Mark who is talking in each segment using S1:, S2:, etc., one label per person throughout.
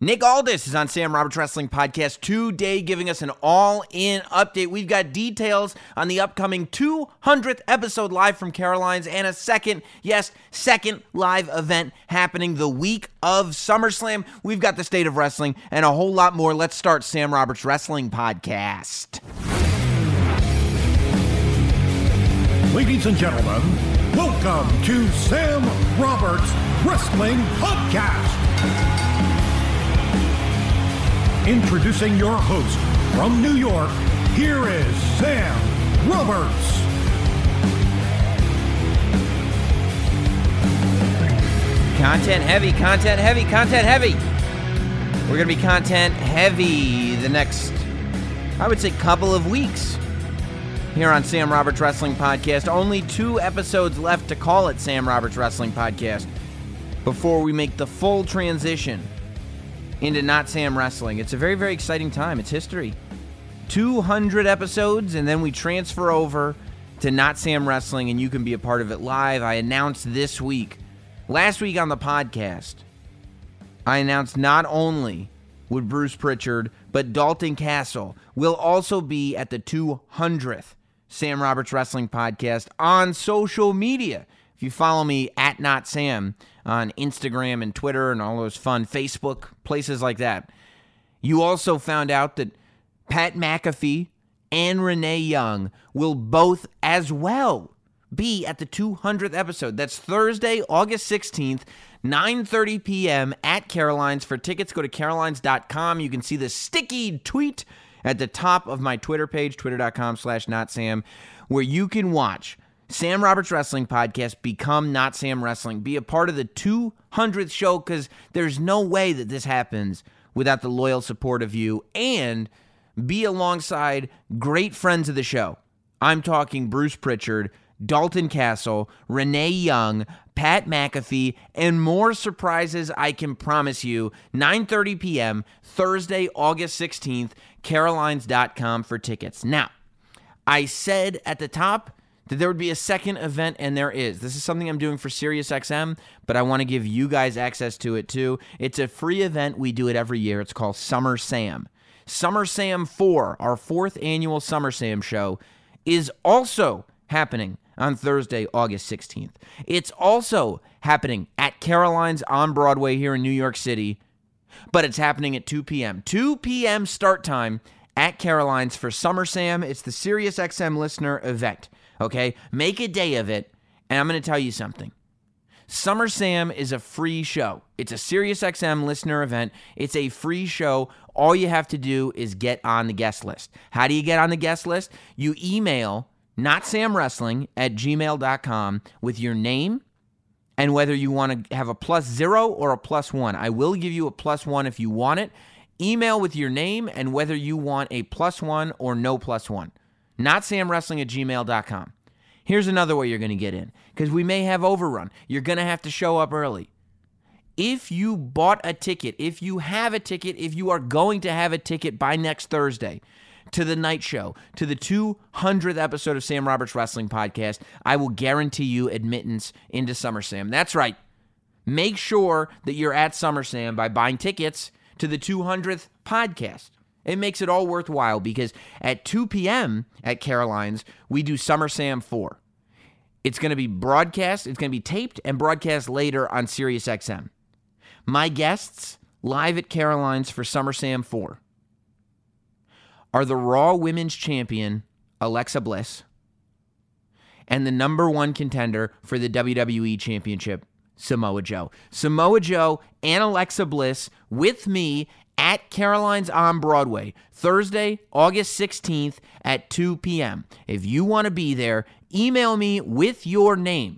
S1: Nick Aldis is on Sam Roberts Wrestling Podcast today, giving us an all-in update. We've got details on the upcoming 200th episode live from Caroline's and a second live event happening the week of SummerSlam. We've got the state of wrestling and a whole lot more. Let's start Sam Roberts Wrestling Podcast.
S2: Ladies and gentlemen, welcome to Sam Roberts Wrestling Podcast. Introducing your host from New York, here is Sam Roberts.
S1: Content heavy. We're going to be content heavy the next, I would say, couple of weeks here on Sam Roberts Wrestling Podcast. Only 2 episodes left to call it Sam Roberts Wrestling Podcast before we make the full transition into Not Sam Wrestling. It's a very, very exciting time. It's history. 200 episodes, and then we transfer over to Not Sam Wrestling, and you can be a part of it live. I announced this week, last week on the podcast, I announced not only would Bruce Pritchard, but Dalton Castle will also be at the 200th Sam Roberts Wrestling Podcast on social media. If you follow me at Not Sam on Instagram and Twitter and all those fun Facebook places like that, you also found out that Pat McAfee and Renee Young will both as well be at the 200th episode. That's Thursday, August 16th, 9:30 p.m. at Caroline's. For tickets, go to carolines.com. You can see the sticky tweet at the top of my Twitter page, twitter.com/NotSam, where you can watch Sam Roberts Wrestling Podcast become Not Sam Wrestling. Be a part of the 200th show, because there's no way that this happens without the loyal support of you, and be alongside great friends of the show. I'm talking Bruce Pritchard, Dalton Castle, Renee Young, Pat McAfee, and more surprises, I can promise you. 9:30 p.m., Thursday, August 16th, carolines.com for tickets. Now, I said at the top that there would be a second event, and there is. This is something I'm doing for SiriusXM, but I want to give you guys access to it too. It's a free event. We do it every year. It's called Summer Sam. Summer Sam 4, our 4th annual Summer Sam show, is also happening on Thursday, August 16th. It's also happening at Caroline's on Broadway here in New York City, but it's happening at 2 p.m. 2 p.m. start time at Caroline's for Summer Sam. It's the SiriusXM listener event. Okay, make a day of it, and I'm going to tell you something. Summer Sam is a free show. It's a SiriusXM listener event. It's a free show. All you have to do is get on the guest list. How do you get on the guest list? You email notsamwrestling@gmail.com with your name and whether you want to have a +0 or a +1. I will give you a +1 if you want it. Email with your name and whether you want a +1 or no +1. notsamwrestling@gmail.com. Here's another way you're going to get in, because we may have overrun. You're going to have to show up early. If you bought a ticket, if you have a ticket, if you are going to have a ticket by next Thursday to the night show, to the 200th episode of Sam Roberts Wrestling Podcast, I will guarantee you admittance into SummerSam. That's right. Make sure that you're at SummerSam by buying tickets to the 200th podcast. It makes it all worthwhile, because at 2 p.m. at Caroline's, we do SummerSam 4. It's going to be broadcast, it's going to be taped and broadcast later on SiriusXM. My guests live at Caroline's for SummerSam 4 are the Raw Women's Champion, Alexa Bliss, and the #1 contender for the WWE Championship, Samoa Joe. Samoa Joe and Alexa Bliss with me at Caroline's on Broadway, Thursday, August 16th at 2 p.m. If you want to be there, email me with your name,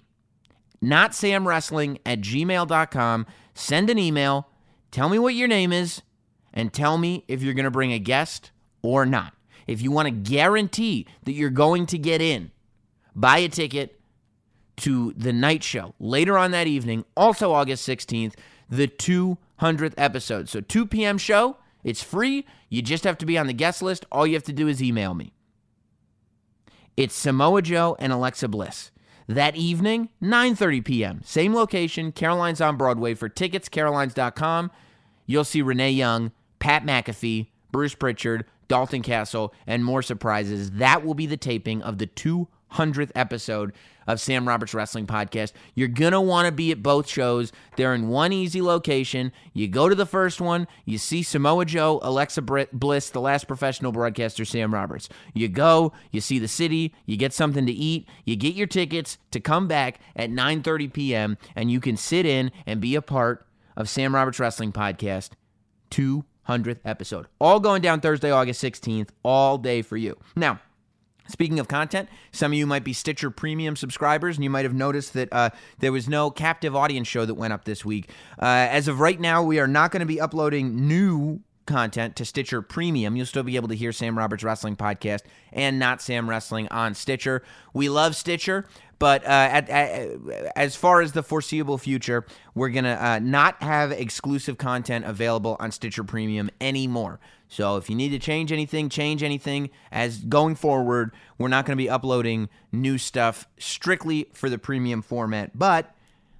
S1: notsamwrestling@gmail.com. Send an email, tell me what your name is, and tell me if you're going to bring a guest or not. If you want to guarantee that you're going to get in, buy a ticket to the night show later on that evening, also August 16th, the 200th episode. So 2 p.m. show, it's free. You just have to be on the guest list. All you have to do is email me. It's Samoa Joe and Alexa Bliss. That evening, 9:30 p.m., same location, Caroline's on Broadway. For tickets, carolines.com. you'll see Renee Young, Pat McAfee, Bruce Pritchard, Dalton Castle, and more surprises. That will be the taping of the 200th episode of Sam Roberts Wrestling Podcast. You're going to want to be at both shows. They're in one easy location. You go to the first one, you see Samoa Joe, Alexa Bliss, the last professional broadcaster, Sam Roberts. You go, you see the city, you get something to eat, you get your tickets to come back at 9:30 p.m., and you can sit in and be a part of Sam Roberts Wrestling Podcast 200th episode. All going down Thursday, August 16th, all day for you. Now, speaking of content, some of you might be Stitcher Premium subscribers, and you might have noticed that there was no captive audience show that went up this week. As of right now, we are not going to be uploading new content to Stitcher Premium. You'll still be able to hear Sam Roberts Wrestling Podcast and Not Sam Wrestling on Stitcher. We love Stitcher, but as far as the foreseeable future, we're going to not have exclusive content available on Stitcher Premium anymore. So if you need to change anything. As going forward, we're not going to be uploading new stuff strictly for the premium format. But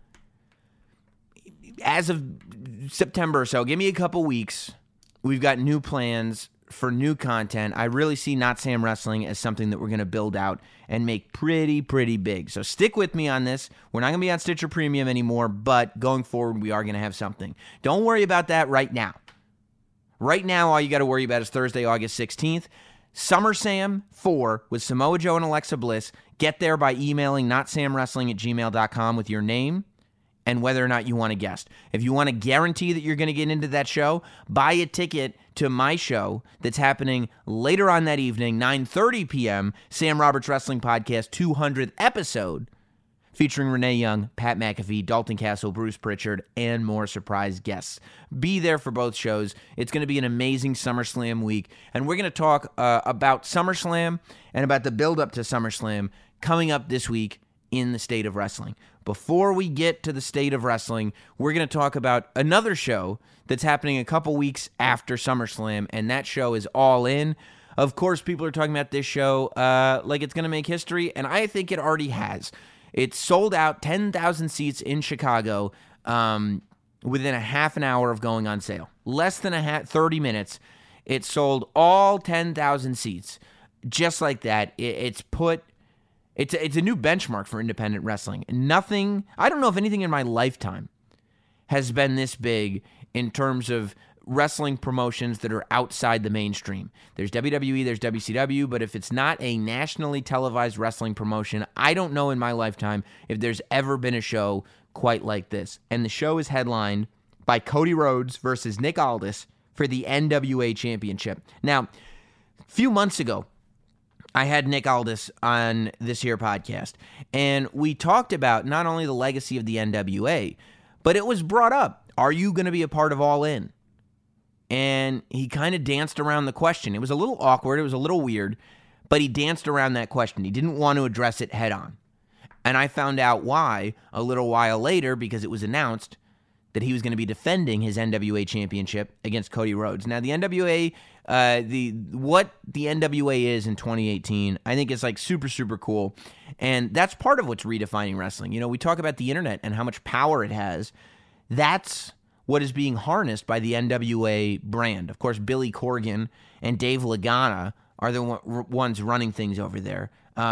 S1: as of September or so, give me a couple weeks. We've got new plans for new content. I really see Not Sam Wrestling as something that we're going to build out and make pretty big. So stick with me on this. We're not going to be on Stitcher Premium anymore, but going forward, we are going to have something. Don't worry about that right now. Right now, all you got to worry about is Thursday, August 16th. SummerSlam 4 with Samoa Joe and Alexa Bliss. Get there by emailing notsamwrestling@gmail.com with your name and whether or not you want a guest. If you want to guarantee that you're going to get into that show, buy a ticket to my show that's happening later on that evening, 9:30 p.m., Sam Roberts Wrestling Podcast 200th episode, featuring Renee Young, Pat McAfee, Dalton Castle, Bruce Pritchard, and more surprise guests. Be there for both shows. It's going to be an amazing SummerSlam week, and we're going to talk about SummerSlam and about the build-up to SummerSlam coming up this week in the state of wrestling. Before we get to the state of wrestling, we're going to talk about another show that's happening a couple weeks after SummerSlam, and that show is All In. Of course, people are talking about this show like it's going to make history, and I think it already has. It's sold out, 10,000 seats in Chicago within a half an hour of going on sale. Less than 30 minutes, it sold all 10,000 seats. Just like that, it's a new benchmark for independent wrestling. Nothing, I don't know if anything in my lifetime has been this big in terms of wrestling promotions that are outside the mainstream. There's WWE, there's WCW, but if it's not a nationally televised wrestling promotion, I don't know in my lifetime if there's ever been a show quite like this. And the show is headlined by Cody Rhodes versus Nick Aldis for the NWA Championship. Now, a few months ago, I had Nick Aldis on this here podcast, and we talked about not only the legacy of the NWA, but it was brought up, are you going to be a part of All In? And he kind of danced around the question. It was a little awkward. It was a little weird, but he danced around that question. He didn't want to address it head on. And I found out why a little while later, because it was announced that he was going to be defending his NWA championship against Cody Rhodes. Now, the NWA, what the NWA is in 2018, I think is like super cool. And that's part of what's redefining wrestling. You know, we talk about the internet and how much power it has. That's what is being harnessed by the NWA brand. Of course, Billy Corgan and Dave Lagana are the ones running things over there.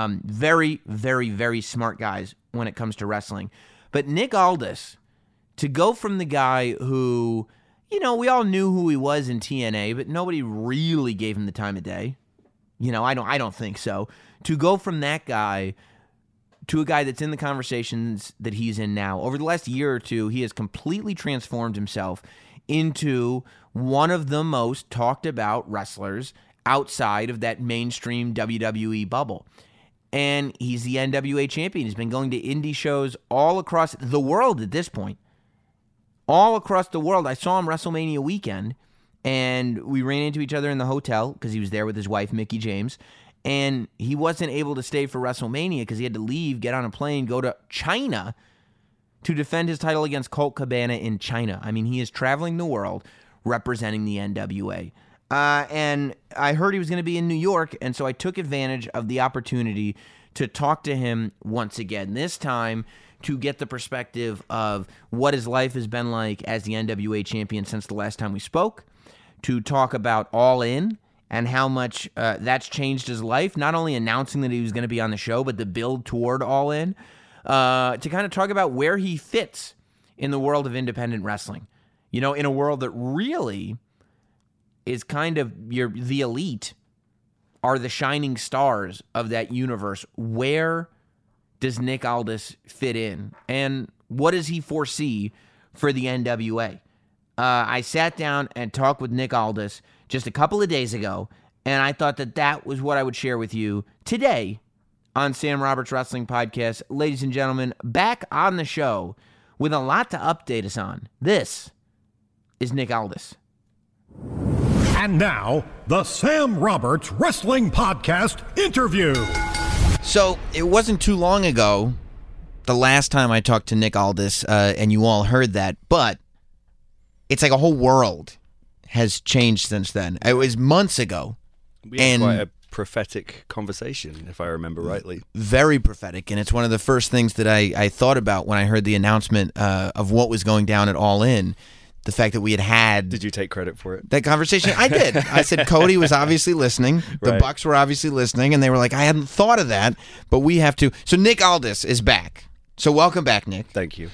S1: Very smart guys when it comes to wrestling. But Nick Aldis, to go from the guy who, you know, we all knew who he was in TNA, but nobody really gave him the time of day. You know, I don't think so. To go from that guy to a guy that's in the conversations that he's in now. Over the last year or two, he has completely transformed himself into one of the most talked about wrestlers outside of that mainstream WWE bubble. And he's the NWA champion. He's been going to indie shows all across the world at this point. All across the world. I saw him WrestleMania weekend, and we ran into each other in the hotel because he was there with his wife, Mickie James. And he wasn't able to stay for WrestleMania because he had to leave, get on a plane, go to China to defend his title against Colt Cabana in China. I mean, he is traveling the world representing the NWA. And I heard he was going to be in New York, and so I took advantage of the opportunity to talk to him once again. This time to get the perspective of what his life has been like as the NWA champion since the last time we spoke, to talk about All In and how much that's changed his life, not only announcing that he was going to be on the show, but the build toward All In, to kind of talk about where he fits in the world of independent wrestling. In a world that really is kind of the elite are the shining stars of that universe. Where does Nick Aldis fit in? And what does he foresee for the NWA? I sat down and talked with Nick Aldis just a couple of days ago, and I thought that was what I would share with you today on Sam Roberts Wrestling Podcast. Ladies and gentlemen, back on the show with a lot to update us on. This is Nick Aldis.
S2: And now, the Sam Roberts Wrestling Podcast interview.
S1: So, it wasn't too long ago, the last time I talked to Nick Aldis, and you all heard that, but it's like a whole world has changed since then. It was months ago.
S3: We had quite a prophetic conversation, if I remember rightly.
S1: Very prophetic, and it's one of the first things that I thought about when I heard the announcement of what was going down at All In. The fact that we had...
S3: Did you take credit for it?
S1: That conversation? I did. I said Cody was obviously listening. The Bucks were obviously listening, and they were like, I hadn't thought of that, but we have to. So Nick Aldis is back. So welcome back, Nick.
S3: Thank you.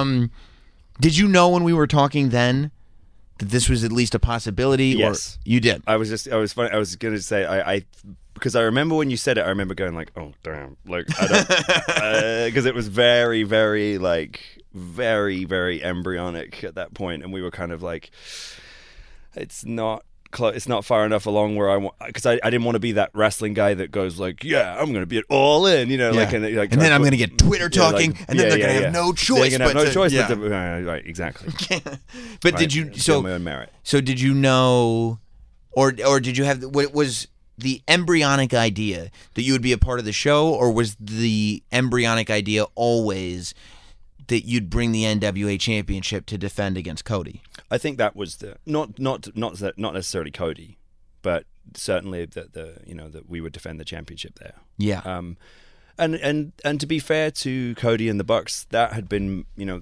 S1: Did you know when we were talking then that this was at least a possibility?
S3: Yes.
S1: Or you did?
S3: I was going to say, I because I remember when you said it, I remember going like, oh, damn. Like, I don't... Because it was very, very, like... very, very embryonic at that point, and we were kind of like, it's not far enough along where I want, because I didn't want to be that wrestling guy that goes like, yeah, I'm going to be All In,
S1: and then I'm going to get Twitter talking, and then they're going to have no choice.
S3: They're going to have no choice. Right, exactly.
S1: But
S3: right.
S1: Did you?
S3: My own merit.
S1: So did you know, or did you have? What was the embryonic idea that you would be a part of the show, or was the embryonic idea always that you'd bring the NWA Championship to defend against Cody?
S3: I think that was the not necessarily Cody, but certainly that we would defend the championship there.
S1: Yeah.
S3: And to be fair to Cody and the Bucks, that had been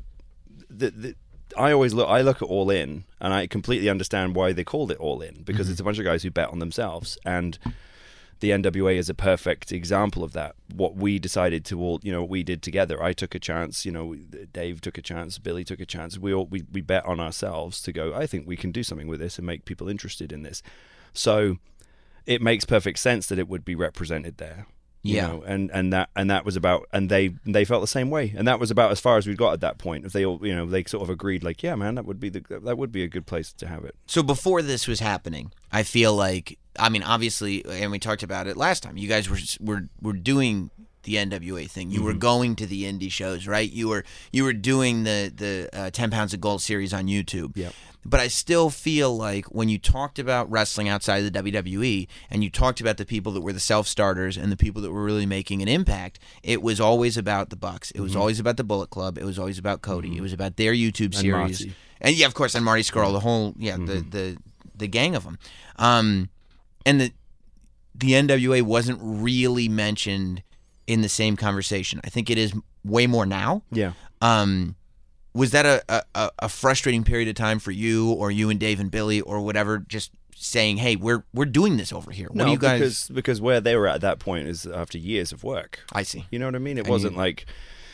S3: I look at All In, and I completely understand why they called it All In, because it's a bunch of guys who bet on themselves, and the NWA is a perfect example of that. What we decided to all, what we did together. I took a chance, Dave took a chance, Billy took a chance. We bet on ourselves to go, I think we can do something with this and make people interested in this. So it makes perfect sense that it would be represented there. And that was about, and they felt the same way, and that was about as far as we got at that point. If they all, they sort of agreed, like, yeah, man, that would be a good place to have it.
S1: So before this was happening, I feel like, I mean, obviously, and we talked about it last time, you guys were doing the NWA thing. You were going to the indie shows, right? You were doing the 10 Pounds of Gold series on YouTube.
S3: Yeah.
S1: But I still feel like when you talked about wrestling outside of the WWE, and you talked about the people that were the self-starters and the people that were really making an impact, it was always about the Bucks. It was always about the Bullet Club. It was always about Cody. It was about their YouTube series.
S3: Marty.
S1: And yeah, of course, and Marty Scurll, the whole, the gang of them. And the NWA wasn't really mentioned in the same conversation. I think it is way more now.
S3: Yeah.
S1: Was that a frustrating period of time for you, or you and Dave and Billy, or whatever, just saying, hey, we're doing this over here? What do you guys...
S3: because where they were at that point is after years of work.
S1: I see.
S3: You know what I mean? It wasn't like,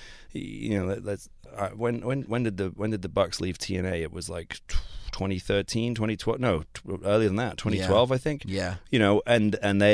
S3: when did the Bucks leave TNA? It was like 2013, 2012. No, earlier than that, 2012, I think.
S1: Yeah.
S3: And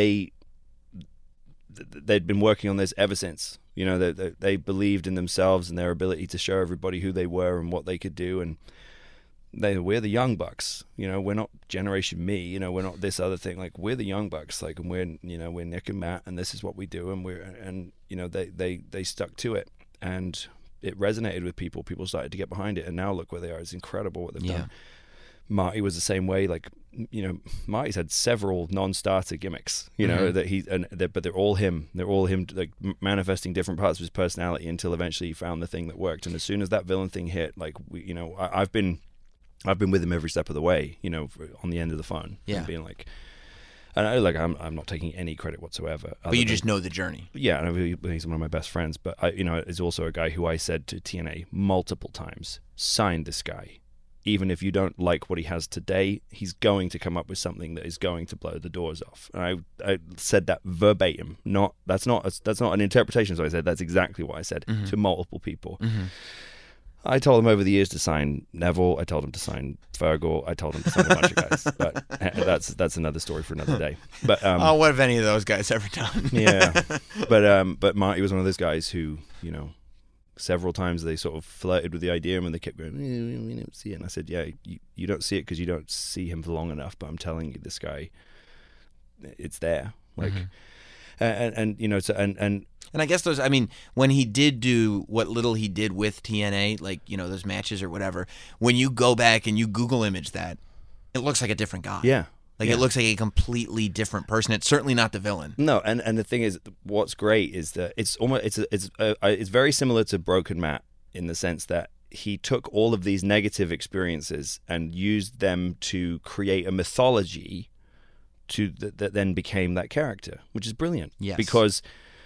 S3: they'd been working on this ever since. They believed in themselves and their ability to show everybody who they were and what they could do, and we're the Young Bucks. We're not Generation Me. We're not this other thing. Like, we're the Young Bucks. Like, and we're Nick and Matt, and this is what we do. And they stuck to it, and it resonated with people. People started to get behind it, and now look where they are. It's incredible what they've done. Marty was the same way. Like, Marty's had several non-starter gimmicks, but they're all him. They're all him, like, manifesting different parts of his personality until eventually he found the thing that worked. And as soon as that villain thing hit, like, I've been with him every step of the way, on the end of the phone.
S1: Yeah.
S3: And being like, And I'm not taking any credit whatsoever.
S1: But you just know the journey.
S3: Yeah, and he's one of my best friends. But is also a guy who I said to TNA multiple times, sign this guy. Even if you don't like what he has today, he's going to come up with something that is going to blow the doors off. And I said that verbatim. That's not an interpretation. So I said that's exactly what I said to multiple people. I told him over the years to sign Neville. I told him to sign Fergal. I told him to sign a bunch of guys. But that's another story for another day. But
S1: what have any of those guys ever done?
S3: Yeah, but Marty was one of those guys who, several times they sort of flirted with the idea, and they kept going, we don't see it. And I said, yeah, you don't see it because you don't see him for long enough. But I'm telling you, this guy, it's there. Like,
S1: And I guess those, I mean, when he did do what little he did with TNA, like, those matches or whatever, when you go back and you Google image that, it looks like a different guy.
S3: Yeah.
S1: Like, it looks like a completely different person. It's certainly not the villain.
S3: No, and the thing is, what's great is that it's very similar to Broken Matt in the sense that he took all of these negative experiences and used them to create a mythology that then became that character, which is brilliant.
S1: Yes.
S3: Because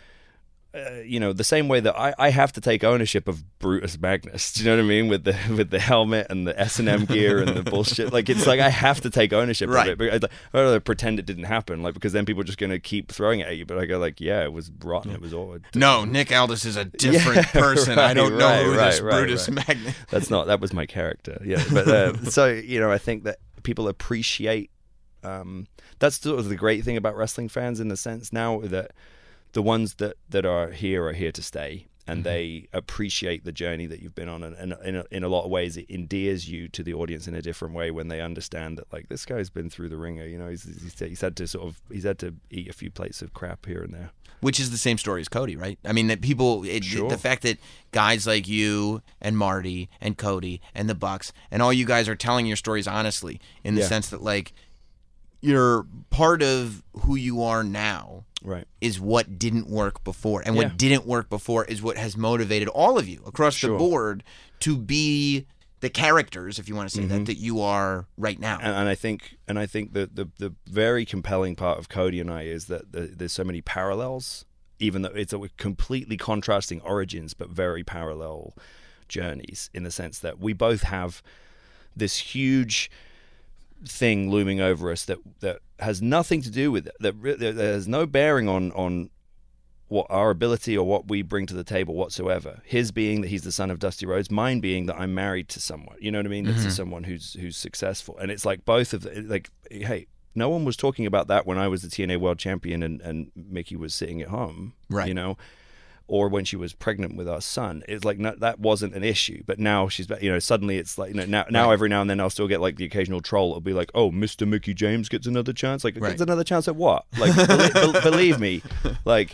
S3: the same way that I have to take ownership of Brutus Magnus. Do you know what I mean? With the helmet and the S&M gear and the bullshit. Like, it's like I have to take ownership of it. But I don't pretend it didn't happen, like, because then people are just going to keep throwing it at you. But I go like, yeah, it was rotten. It was all.
S1: No, Nick Aldis is a different person. I don't know who this Brutus Magnus.
S3: That was my character. Yeah, but so I think that people appreciate. That's sort of the great thing about wrestling fans in the sense now that. The ones that are here to stay, and they appreciate the journey that you've been on, and in a lot of ways, it endears you to the audience in a different way when they understand that, like, this guy's been through the ringer. He's had to eat a few plates of crap here and there.
S1: Which is the same story as Cody, right? I mean, that people,
S3: Sure.
S1: The fact that guys like you and Marty and Cody and the Bucks and all you guys are telling your stories honestly, in the sense that, like, you're part of who you are now.
S3: Right.
S1: Is what didn't work before. And what didn't work before is what has motivated all of you across the board to be the characters, if you want to say that you are right now.
S3: And I think that the very compelling part of Cody and I is that there's so many parallels, even though it's a completely contrasting origins, but very parallel journeys in the sense that we both have this huge thing looming over us that has nothing to do with it, that has no bearing on what our ability or what we bring to the table whatsoever. His being that he's the son of Dusty Rhodes, mine being that I'm married to someone, you know what I mean? That's someone who's successful. And it's like both of the, like, hey, no one was talking about that when I was the TNA World Champion and Mickey was sitting at home,
S1: right?
S3: Or when she was pregnant with our son. It's like, no, that wasn't an issue. But now she's, suddenly it's like, now every now and then I'll still get like the occasional troll. It'll be like, oh, Mr. Mickey James gets another chance. Like, gets another chance at what? Like, believe me, like,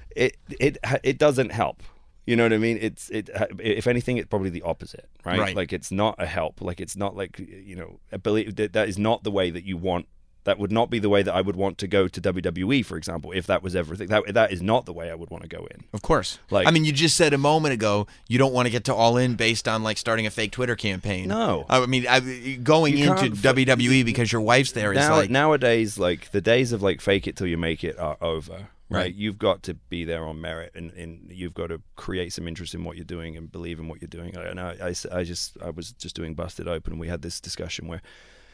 S3: it doesn't help. You know what I mean? If anything, it's probably the opposite, right? Like, it's not a help. Like, it's not like, believe that is not the way that you want. That would not be the way that I would want to go to WWE, for example, if that was everything. That is not the way I would want to go in.
S1: Of course.
S3: Like,
S1: I mean, you just said a moment ago you don't want to get to All In based on, like, starting a fake Twitter campaign.
S3: No.
S1: I mean, going into WWE because your wife's there is like...
S3: Nowadays, like, the days of, like, fake it till you make it are over. Right, you've got to be there on merit, and you've got to create some interest in what you're doing and believe in what you're doing. And I was just doing Busted Open, and we had this discussion where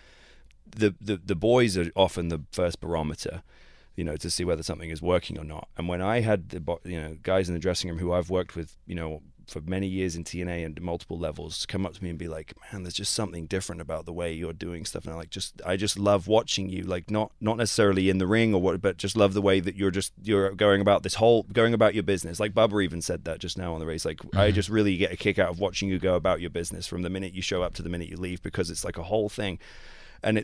S3: the boys are often the first barometer, to see whether something is working or not. And when I had the guys in the dressing room who I've worked with, for many years in TNA and multiple levels, come up to me and be like, man, there's just something different about the way you're doing stuff. And I just love watching you, like, not necessarily in the ring or what, but just love the way that you're going about your business. Like Bubba even said that just now on the race. Like, I just really get a kick out of watching you go about your business from the minute you show up to the minute you leave, because it's like a whole thing. And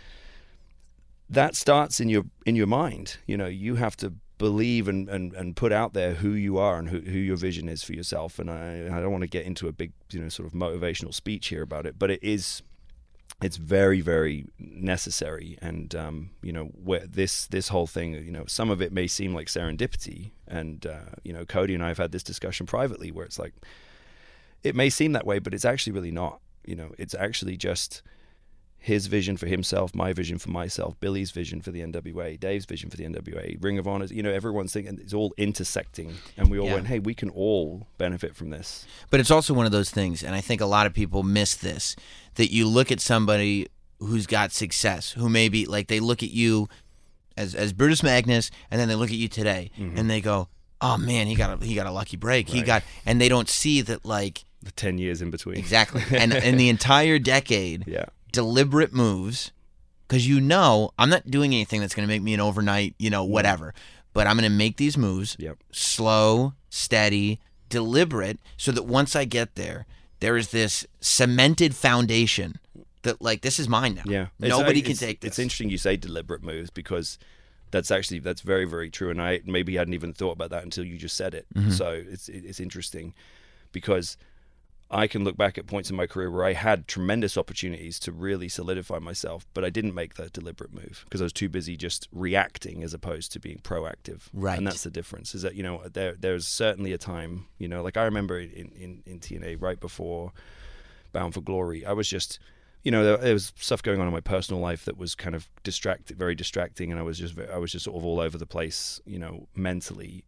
S3: that starts in your mind. You have to believe and put out there who you are and who your vision is for yourself. And I don't want to get into a big sort of motivational speech here about it, but it's very, very necessary. And where this whole thing, some of it may seem like serendipity, and Cody and I have had this discussion privately where it's like, it may seem that way, but it's actually really not. It's actually just his vision for himself, my vision for myself, Billy's vision for the NWA, Dave's vision for the NWA, Ring of Honor, everyone's thinking, it's all intersecting. And we all went, hey, we can all benefit from this.
S1: But it's also one of those things, and I think a lot of people miss this, that you look at somebody who's got success, who maybe, like, they look at you as Brutus Magnus, and then they look at you today, and they go, oh man, he got a lucky break.
S3: Right.
S1: And they don't see that, like,
S3: The 10 years in between.
S1: Exactly. And in the entire decade, deliberate moves, because I'm not doing anything that's going to make me an overnight, whatever. But I'm going to make these moves slow, steady, deliberate, so that once I get there, there is this cemented foundation that, like, this is mine now.
S3: Yeah.
S1: Nobody can take this.
S3: It's interesting you say deliberate moves, because that's very, very true. And I maybe hadn't even thought about that until you just said it. So it's interesting, because I can look back at points in my career where I had tremendous opportunities to really solidify myself, but I didn't make that deliberate move because I was too busy just reacting as opposed to being proactive.
S1: Right.
S3: And that's the difference, is that, there's certainly a time, like I remember in TNA right before Bound for Glory, I was just, there was stuff going on in my personal life that was kind of very distracting, and I was just sort of all over the place, mentally.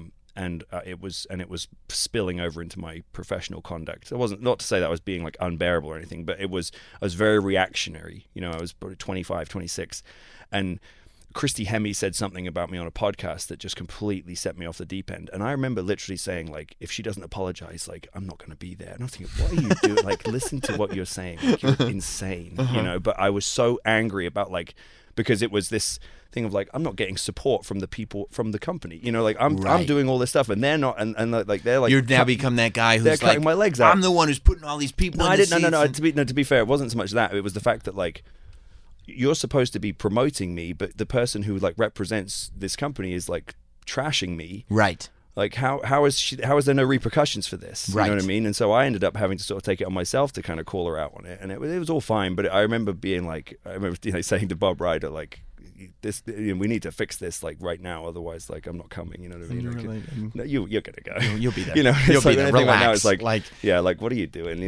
S3: And it was spilling over into my professional conduct. It wasn't, not to say that I was being like unbearable or anything, but I was very reactionary. I was probably 25, 26, and Christy Hemme said something about me on a podcast that just completely set me off the deep end. And I remember literally saying, like, if she doesn't apologize, like, I'm not going to be there. And I'm thinking, what are you doing? Like, listen to what you're saying. Like, you're insane, But I was so angry about, like, because it was this thing of, like, I'm not getting support from the people from the company. Like, I'm doing all this stuff, and they're not, and like they're like,
S1: you've now become that guy who's
S3: they're cutting my legs out.
S1: I'm the one who's putting all these people.
S3: No,
S1: in
S3: I didn't.
S1: the
S3: No.
S1: seats.
S3: To be fair, it wasn't so much that. It was the fact that, like, you're supposed to be promoting me, but the person who, like, represents this company is, like, trashing me.
S1: Right.
S3: Like, how is there no repercussions for this? You
S1: Right.
S3: know what I mean? And so I ended up having to sort of take it on myself to kind of call her out on it, and it was all fine. But I remember being like, saying to Bob Ryder, like, this, we need to fix this, like, right now, otherwise, like, I'm not coming. You know what I mean?
S1: You're like,
S3: no, you're gonna go.
S1: You'll be there.
S3: You'll
S1: be
S3: like,
S1: there.
S3: Relax.
S1: Right
S3: now it's like, like, what are you doing?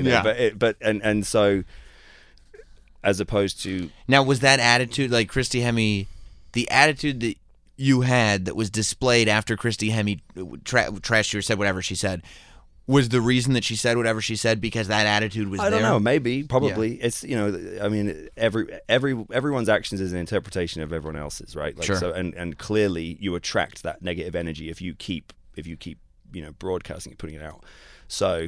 S3: And so, as opposed to,
S1: now, was that attitude, like Christy Hemme, the attitude that you had that was displayed after Christy Hemme trashed you or said whatever she said, was the reason that she said whatever she said because that attitude was there?
S3: I don't know, maybe, probably. Yeah. It's, I mean, everyone's actions is an interpretation of everyone else's, right? Like,
S1: sure.
S3: So, and clearly you attract that negative energy if you keep broadcasting it, putting it out. So,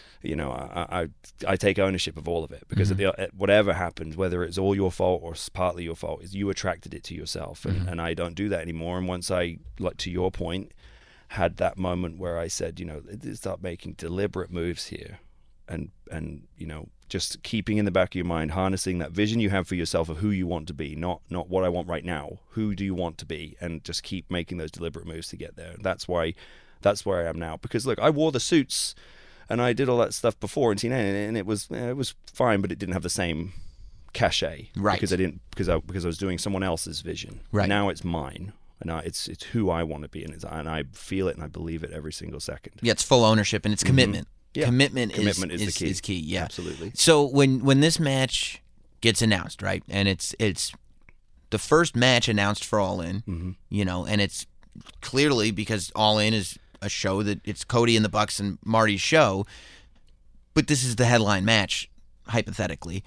S3: I take ownership of all of it, because whatever happened, whether it's all your fault or partly your fault, is you attracted it to yourself, and I don't do that anymore. And once I, like, to your point, had that moment where I said, start making deliberate moves here, and just keeping in the back of your mind, harnessing that vision you have for yourself of who you want to be, not what I want right now. Who do you want to be? And just keep making those deliberate moves to get there. That's where I am now. Because look, I wore the suits and I did all that stuff before in TNA, and it was fine, but it didn't have the same cachet,
S1: right?
S3: Because I was doing someone else's vision.
S1: Right. Now
S3: it's mine. And it's who I want to be, and I feel it and I believe it every single second.
S1: Yeah, it's full ownership, and it's commitment.
S3: Yeah.
S1: Commitment is
S3: the key.
S1: Is key. Yeah,
S3: absolutely.
S1: So when this match gets announced, right, and it's the first match announced for All In, and it's clearly because All In is a show that it's Cody and the Bucks and Marty's show, but this is the headline match, hypothetically.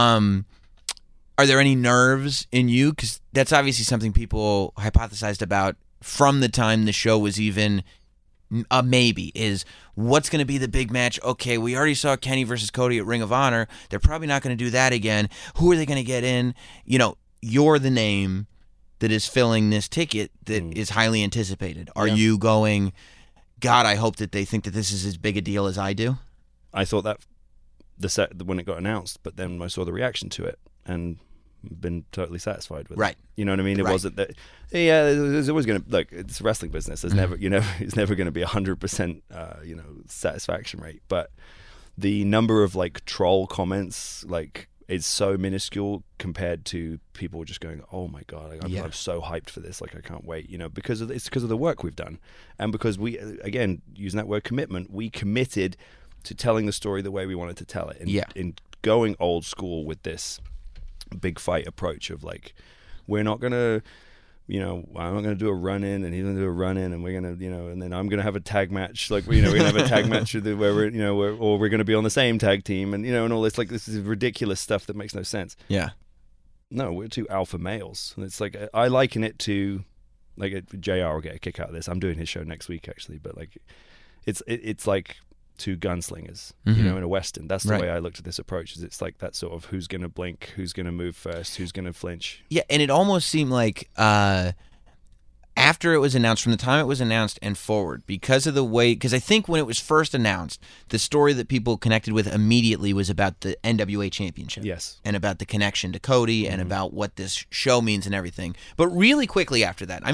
S1: Are there any nerves in you? Because that's obviously something people hypothesized about from the time the show was even a maybe, is what's going to be the big match? Okay, we already saw Kenny versus Cody at Ring of Honor. They're probably not going to do that again. Who are they going to get in? You're the name that is filling this ticket that is highly anticipated. Are you going, God, I hope that they think that this is as big a deal as I do?
S3: I thought that when it got announced, but then I saw the reaction to it and been totally satisfied with it. You know what I mean? It wasn't that. Yeah, there's always going to, like, it's a wrestling business. There's never, it's never going to be 100%, satisfaction rate. But the number of, like, troll comments, like, is so minuscule compared to people just going, "Oh my God, I'm so hyped for this! Like, I can't wait!" Because of the work we've done, and because we, again, using that word commitment, we committed to telling the story the way we wanted to tell it, and in going old school with this. big fight approach of like, we're not gonna, I'm not gonna do a run in and he's gonna do a run in and we're gonna, and then I'm gonna have a tag match, like we're gonna have a tag match where we're gonna be on the same tag team and and all this, like, this is ridiculous stuff that makes no sense.
S1: Yeah.
S3: No, we're two alpha males, and it's like I liken it to, like, JR will get a kick out of this. I'm doing his show next week actually, but like, it's like two gunslingers, in a Western. That's the way I looked at this approach. Is it's like that sort of who's going to blink, who's going to move first, who's going to flinch.
S1: Yeah, and it almost seemed like after it was announced, from the time it was announced and forward, because I think when it was first announced, the story that people connected with immediately was about the NWA Championship.
S3: Yes.
S1: And about the connection to Cody and about what this show means and everything. But really quickly after that,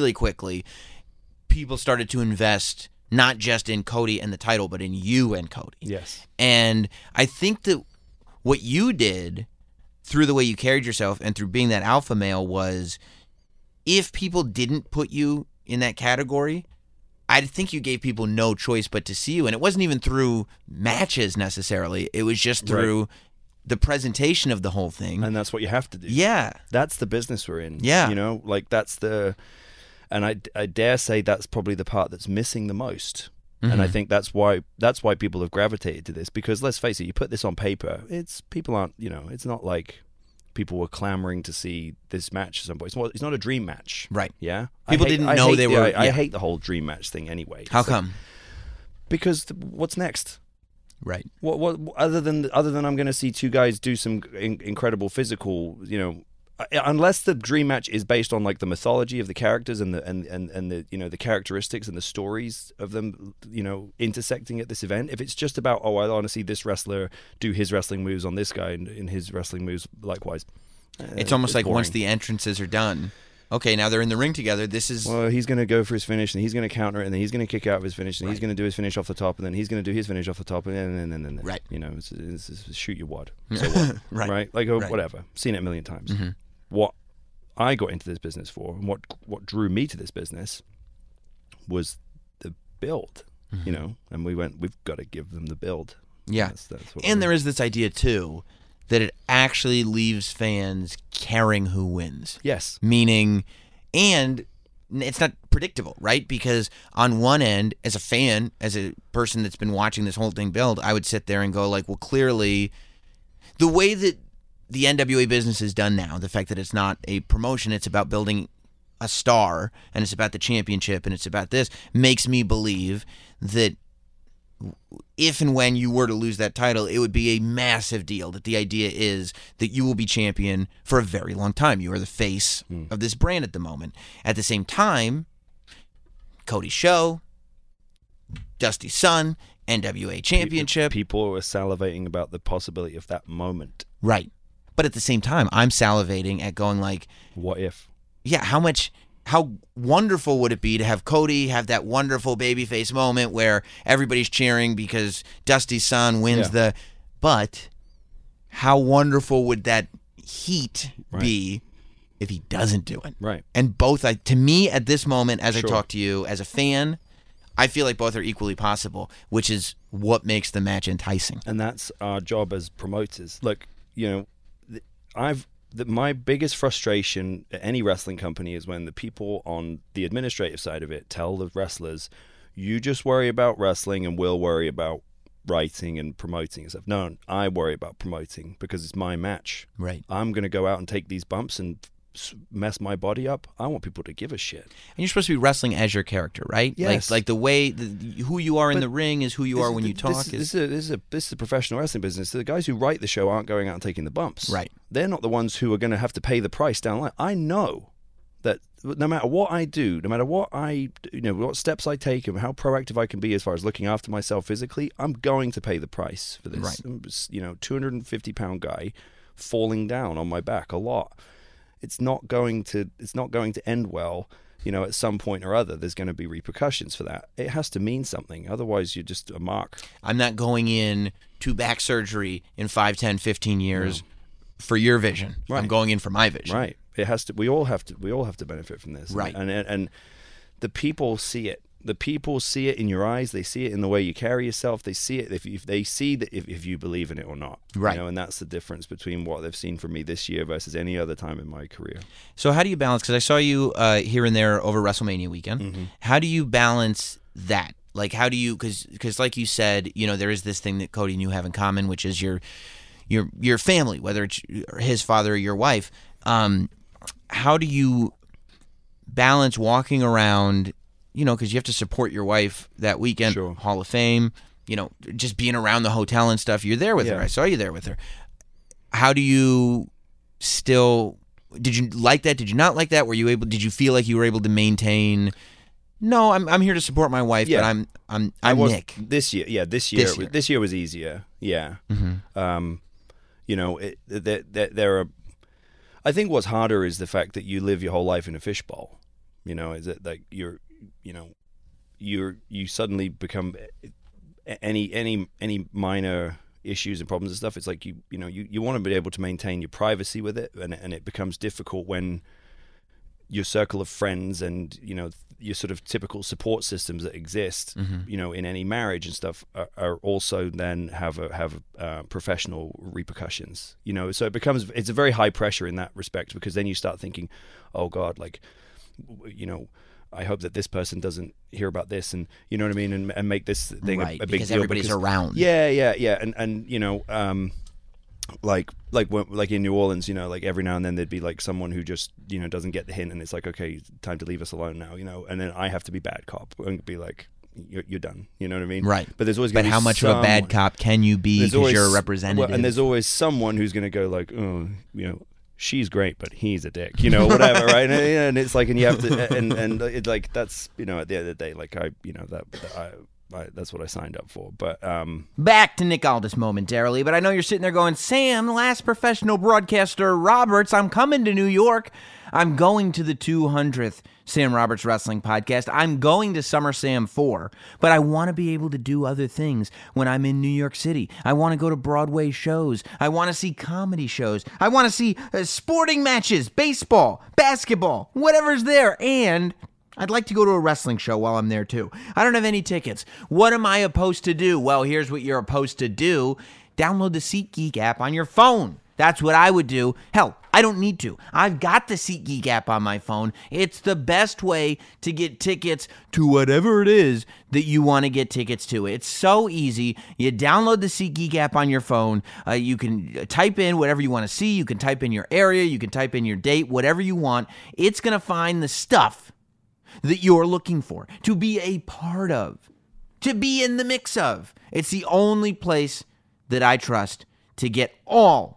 S1: people started to invest not just in Cody and the title, but in you and Cody.
S3: Yes.
S1: And I think that what you did through the way you carried yourself and through being that alpha male was, if people didn't put you in that category, I think you gave people no choice but to see you. And it wasn't even through matches necessarily. It was just through the presentation of the whole thing.
S3: And that's what you have to do.
S1: Yeah.
S3: That's the business we're in.
S1: Yeah.
S3: Like that's the... And I dare say that's probably the part that's missing the most. And I think that's why people have gravitated to this, because let's face it, you put this on paper, it's not like people were clamoring to see this match at some point. It's not a dream match.
S1: Right.
S3: Yeah.
S1: People didn't know they were...
S3: I hate the whole dream match thing anyway.
S1: How come?
S3: Because what's next?
S1: Right.
S3: What other than I'm going to see two guys do some incredible physical, unless the dream match is based on like the mythology of the characters and the the characteristics and the stories of them, intersecting at this event. If it's just about, I want to see this wrestler do his wrestling moves on this guy and in his wrestling moves likewise.
S1: It's almost like
S3: boring.
S1: Once the entrances are done, okay, now they're in the ring together. This is...
S3: Well, he's going to go for his finish, and he's going to counter it, and then he's going to kick out of his finish, and he's going to do his finish off the top, and then he's going to do his finish off the top, and then
S1: right.
S3: It's shoot your wad. So what?
S1: Right.
S3: Like, whatever. Seen it a million times.
S1: Mm-hmm.
S3: What I got into this business for, and what drew me to this business, was the build. And we've got to give them the build.
S1: Yeah.
S3: That's what
S1: and there is this idea too that it actually leaves fans caring who wins.
S3: Yes.
S1: Meaning, and it's not predictable, right? Because on one end, as a fan, as a person that's been watching this whole thing build, I would sit there and go like, well, clearly the way that the NWA business is done now, the fact that it's not a promotion, it's about building a star, and it's about the championship, and it's about this, makes me believe that if and when you were to lose that title, it would be a massive deal. That the idea is that you will be champion for a very long time. You are the face of this brand at the moment. At the same time, Cody's show, Dusty's son, NWA championship.
S3: People were salivating about the possibility of that moment.
S1: Right. But at the same time, I'm salivating at going like,
S3: what if?
S1: Yeah, how wonderful would it be to have Cody have that wonderful babyface moment where everybody's cheering because Dusty's son wins but how wonderful would that heat be if he doesn't do it?
S3: Right.
S1: And both, to me at this moment, as I talk to you, as a fan, I feel like both are equally possible, which is what makes the match enticing.
S3: And that's our job as promoters. Look, my biggest frustration at any wrestling company is when the people on the administrative side of it tell the wrestlers, you just worry about wrestling and we'll worry about writing and promoting and stuff. No, I worry about promoting because it's my match.
S1: Right.
S3: I'm going to go out and take these bumps and mess my body up. I want people to give a shit.
S1: And you're supposed to be wrestling as your character, right?
S3: Yes.
S1: Like the way who you are in the ring is who you are when you talk.
S3: This is a professional wrestling business. The guys who write the show aren't going out and taking the bumps.
S1: Right.
S3: They're not the ones who are going to have to pay the price down the line. I know that no matter what I do, no matter what what steps I take and how proactive I can be as far as looking after myself physically, I'm going to pay the price for this.
S1: Right.
S3: 250-pound guy falling down on my back a lot. It's not going to end well. At some point or other, there's going to be repercussions for that. It has to mean something. Otherwise, you're just a mark.
S1: I'm not going in to back surgery in 5, 10, 15 years for your vision.
S3: Right.
S1: I'm going in for my vision.
S3: Right. It has to. We all have to benefit from this.
S1: Right.
S3: And the people see it. the people see it in your eyes. They see it in the way you carry yourself. They see it if they see that if you believe in it or not.
S1: Right.
S3: And that's the difference between what they've seen from me this year versus any other time in my career.
S1: So how do you balance? Because I saw you here and there over WrestleMania weekend.
S3: Mm-hmm.
S1: How do you balance that? Like, how do you? Because like you said, there is this thing that Cody and you have in common, which is your family, whether it's his father or your wife. How do you balance walking around, because you have to support your wife that weekend,
S3: Sure.
S1: Hall of Fame, just being around the hotel and stuff. You're there with her.
S3: Yeah.
S1: I saw you there with her. How do you still, did you like that? Did you not like that? Did you feel like you were able to maintain, no, I'm here to support my wife,
S3: Yeah.
S1: but I'm Nick.
S3: This year. Yeah, this year was easier. Yeah.
S1: Mm-hmm.
S3: There are. I think what's harder is the fact that you live your whole life in a fishbowl. Is it like you suddenly become any minor issues and problems and stuff. It's like you want to be able to maintain your privacy with it, and it becomes difficult when your circle of friends and your sort of typical support systems that exist, in any marriage and stuff are also then have professional repercussions. So it's a very high pressure in that respect, because then you start thinking, oh God, like, I hope that this person doesn't hear about this, and you know what I mean, and make this thing
S1: right,
S3: a big
S1: because
S3: deal.
S1: everybody's around.
S3: Yeah, and like in New Orleans, like every now and then there'd be like someone who just doesn't get the hint, and it's like, okay, time to leave us alone now, and then I have to be bad cop and be like, you're done, you know what I mean?
S1: Right.
S3: But there's always
S1: but how much of a bad cop can you be because you're a representative?
S3: And there's always someone who's going to go like, oh, she's great, but he's a dick, whatever, right? And it's like, and you have to, and it's like, that's, at the end of the day, like that's what I signed up for. But
S1: back to Nick Aldis momentarily, but I know you're sitting there going, Sam, last professional broadcaster Roberts, I'm coming to New York. I'm going to the 200th Sam Roberts Wrestling Podcast. I'm going to SummerSlam 4, but I want to be able to do other things when I'm in New York City. I want to go to Broadway shows. I want to see comedy shows. I want to see sporting matches, baseball, basketball, whatever's there, and I'd like to go to a wrestling show while I'm there too. I don't have any tickets. What am I supposed to do? Well, here's what you're supposed to do. Download the SeatGeek app on your phone. That's what I would do. Hell, I don't need to. I've got the SeatGeek app on my phone. It's the best way to get tickets to whatever it is that you want to get tickets to. It's so easy. You download the SeatGeek app on your phone. You can type in whatever you want to see. You can type in your area. You can type in your date, whatever you want. It's going to find the stuff that you're looking for, to be a part of, to be in the mix of. It's the only place that I trust to get all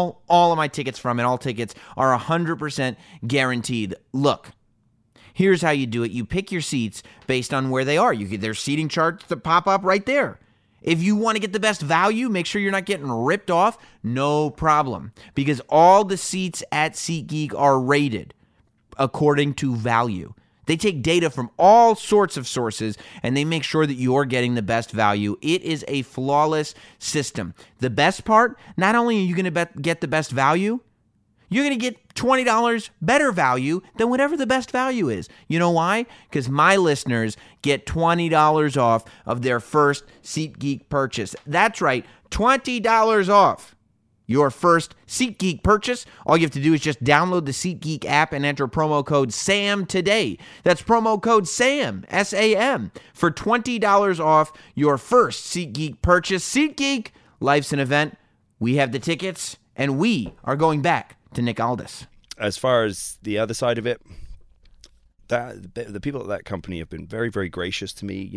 S1: of my tickets from, and all tickets are 100% guaranteed. Look, here's how you do it. You pick your seats based on where they are. There's seating charts that pop up right there. If you want to get the best value, make sure you're not getting ripped off, no problem, because all the seats at SeatGeek are rated according to value. They take data from all sorts of sources, and they make sure that you're getting the best value. It is a flawless system. The best part, not only are you going to get the best value, you're going to get $20 better value than whatever the best value is. You know why? Because my listeners get $20 off of their first SeatGeek purchase. That's right, $20 off your first SeatGeek purchase. All you have to do is just download the SeatGeek app and enter promo code SAM today. That's promo code SAM, S-A-M, for $20 off your first SeatGeek purchase. SeatGeek, life's an event. We have the tickets, and we are going back to Nick Aldis.
S3: As far as the other side of it, the people at that company have been very, very gracious to me,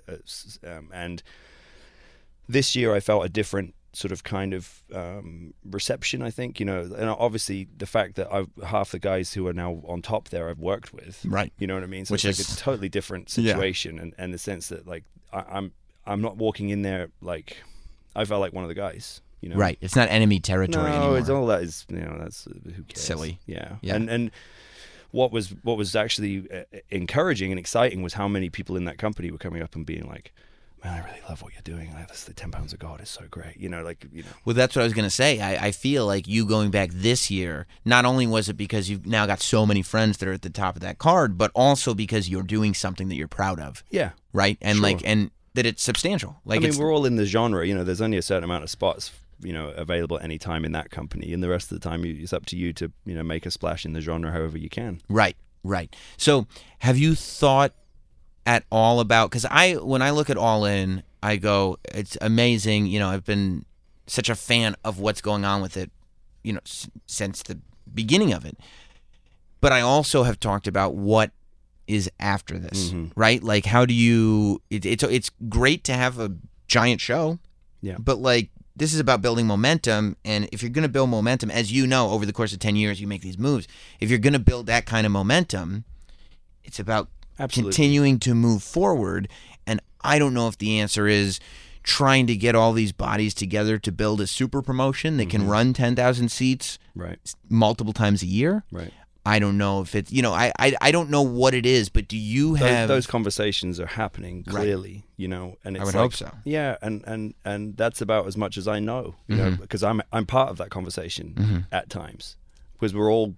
S3: and this year I felt a different sort of kind of reception, I think, and obviously the fact that half the guys who are now on top there I've worked with,
S1: right?
S3: You know what I mean? So
S1: which
S3: it's
S1: is
S3: like a totally different situation, and the sense that like I'm not walking in there like I felt like one of the guys,
S1: Right. It's not enemy territory anymore.
S3: No, it's all that is, that's who cares?
S1: Silly.
S3: Yeah. And what was actually encouraging and exciting was how many people in that company were coming up and being like, man, I really love what you're doing. Like, this, the 10 pounds of God is so great.
S1: Well, that's what I was going to say. I feel like you going back this year, not only was it because you've now got so many friends that are at the top of that card, but also because you're doing something that you're proud of.
S3: Yeah.
S1: Right? And
S3: Sure.
S1: and that it's substantial. Like,
S3: I mean, we're all in the genre. There's only a certain amount of spots, available at any time in that company. And the rest of the time, it's up to you to, make a splash in the genre however you can.
S1: Right. So have you thought at all about, because when I look at All In, I go, it's amazing. I've been such a fan of what's going on with it, since the beginning of it. But I also have talked about what is after this, right? Like, how do you? It's great to have a giant show,
S3: yeah.
S1: But like, this is about building momentum, and if you're going to build momentum, as you know, over the course of 10 years, you make these moves. If you're going to build that kind of momentum, it's about continuing to move forward. And I don't know if the answer is trying to get all these bodies together to build a super promotion that can run 10,000 seats multiple times a year.
S3: Right.
S1: I don't know if it's, I don't know what it is, but do you have...
S3: Those conversations are happening clearly, and it's
S1: I would hope so.
S3: Yeah, and that's about as much as I know, because I'm part of that conversation at times, because we're all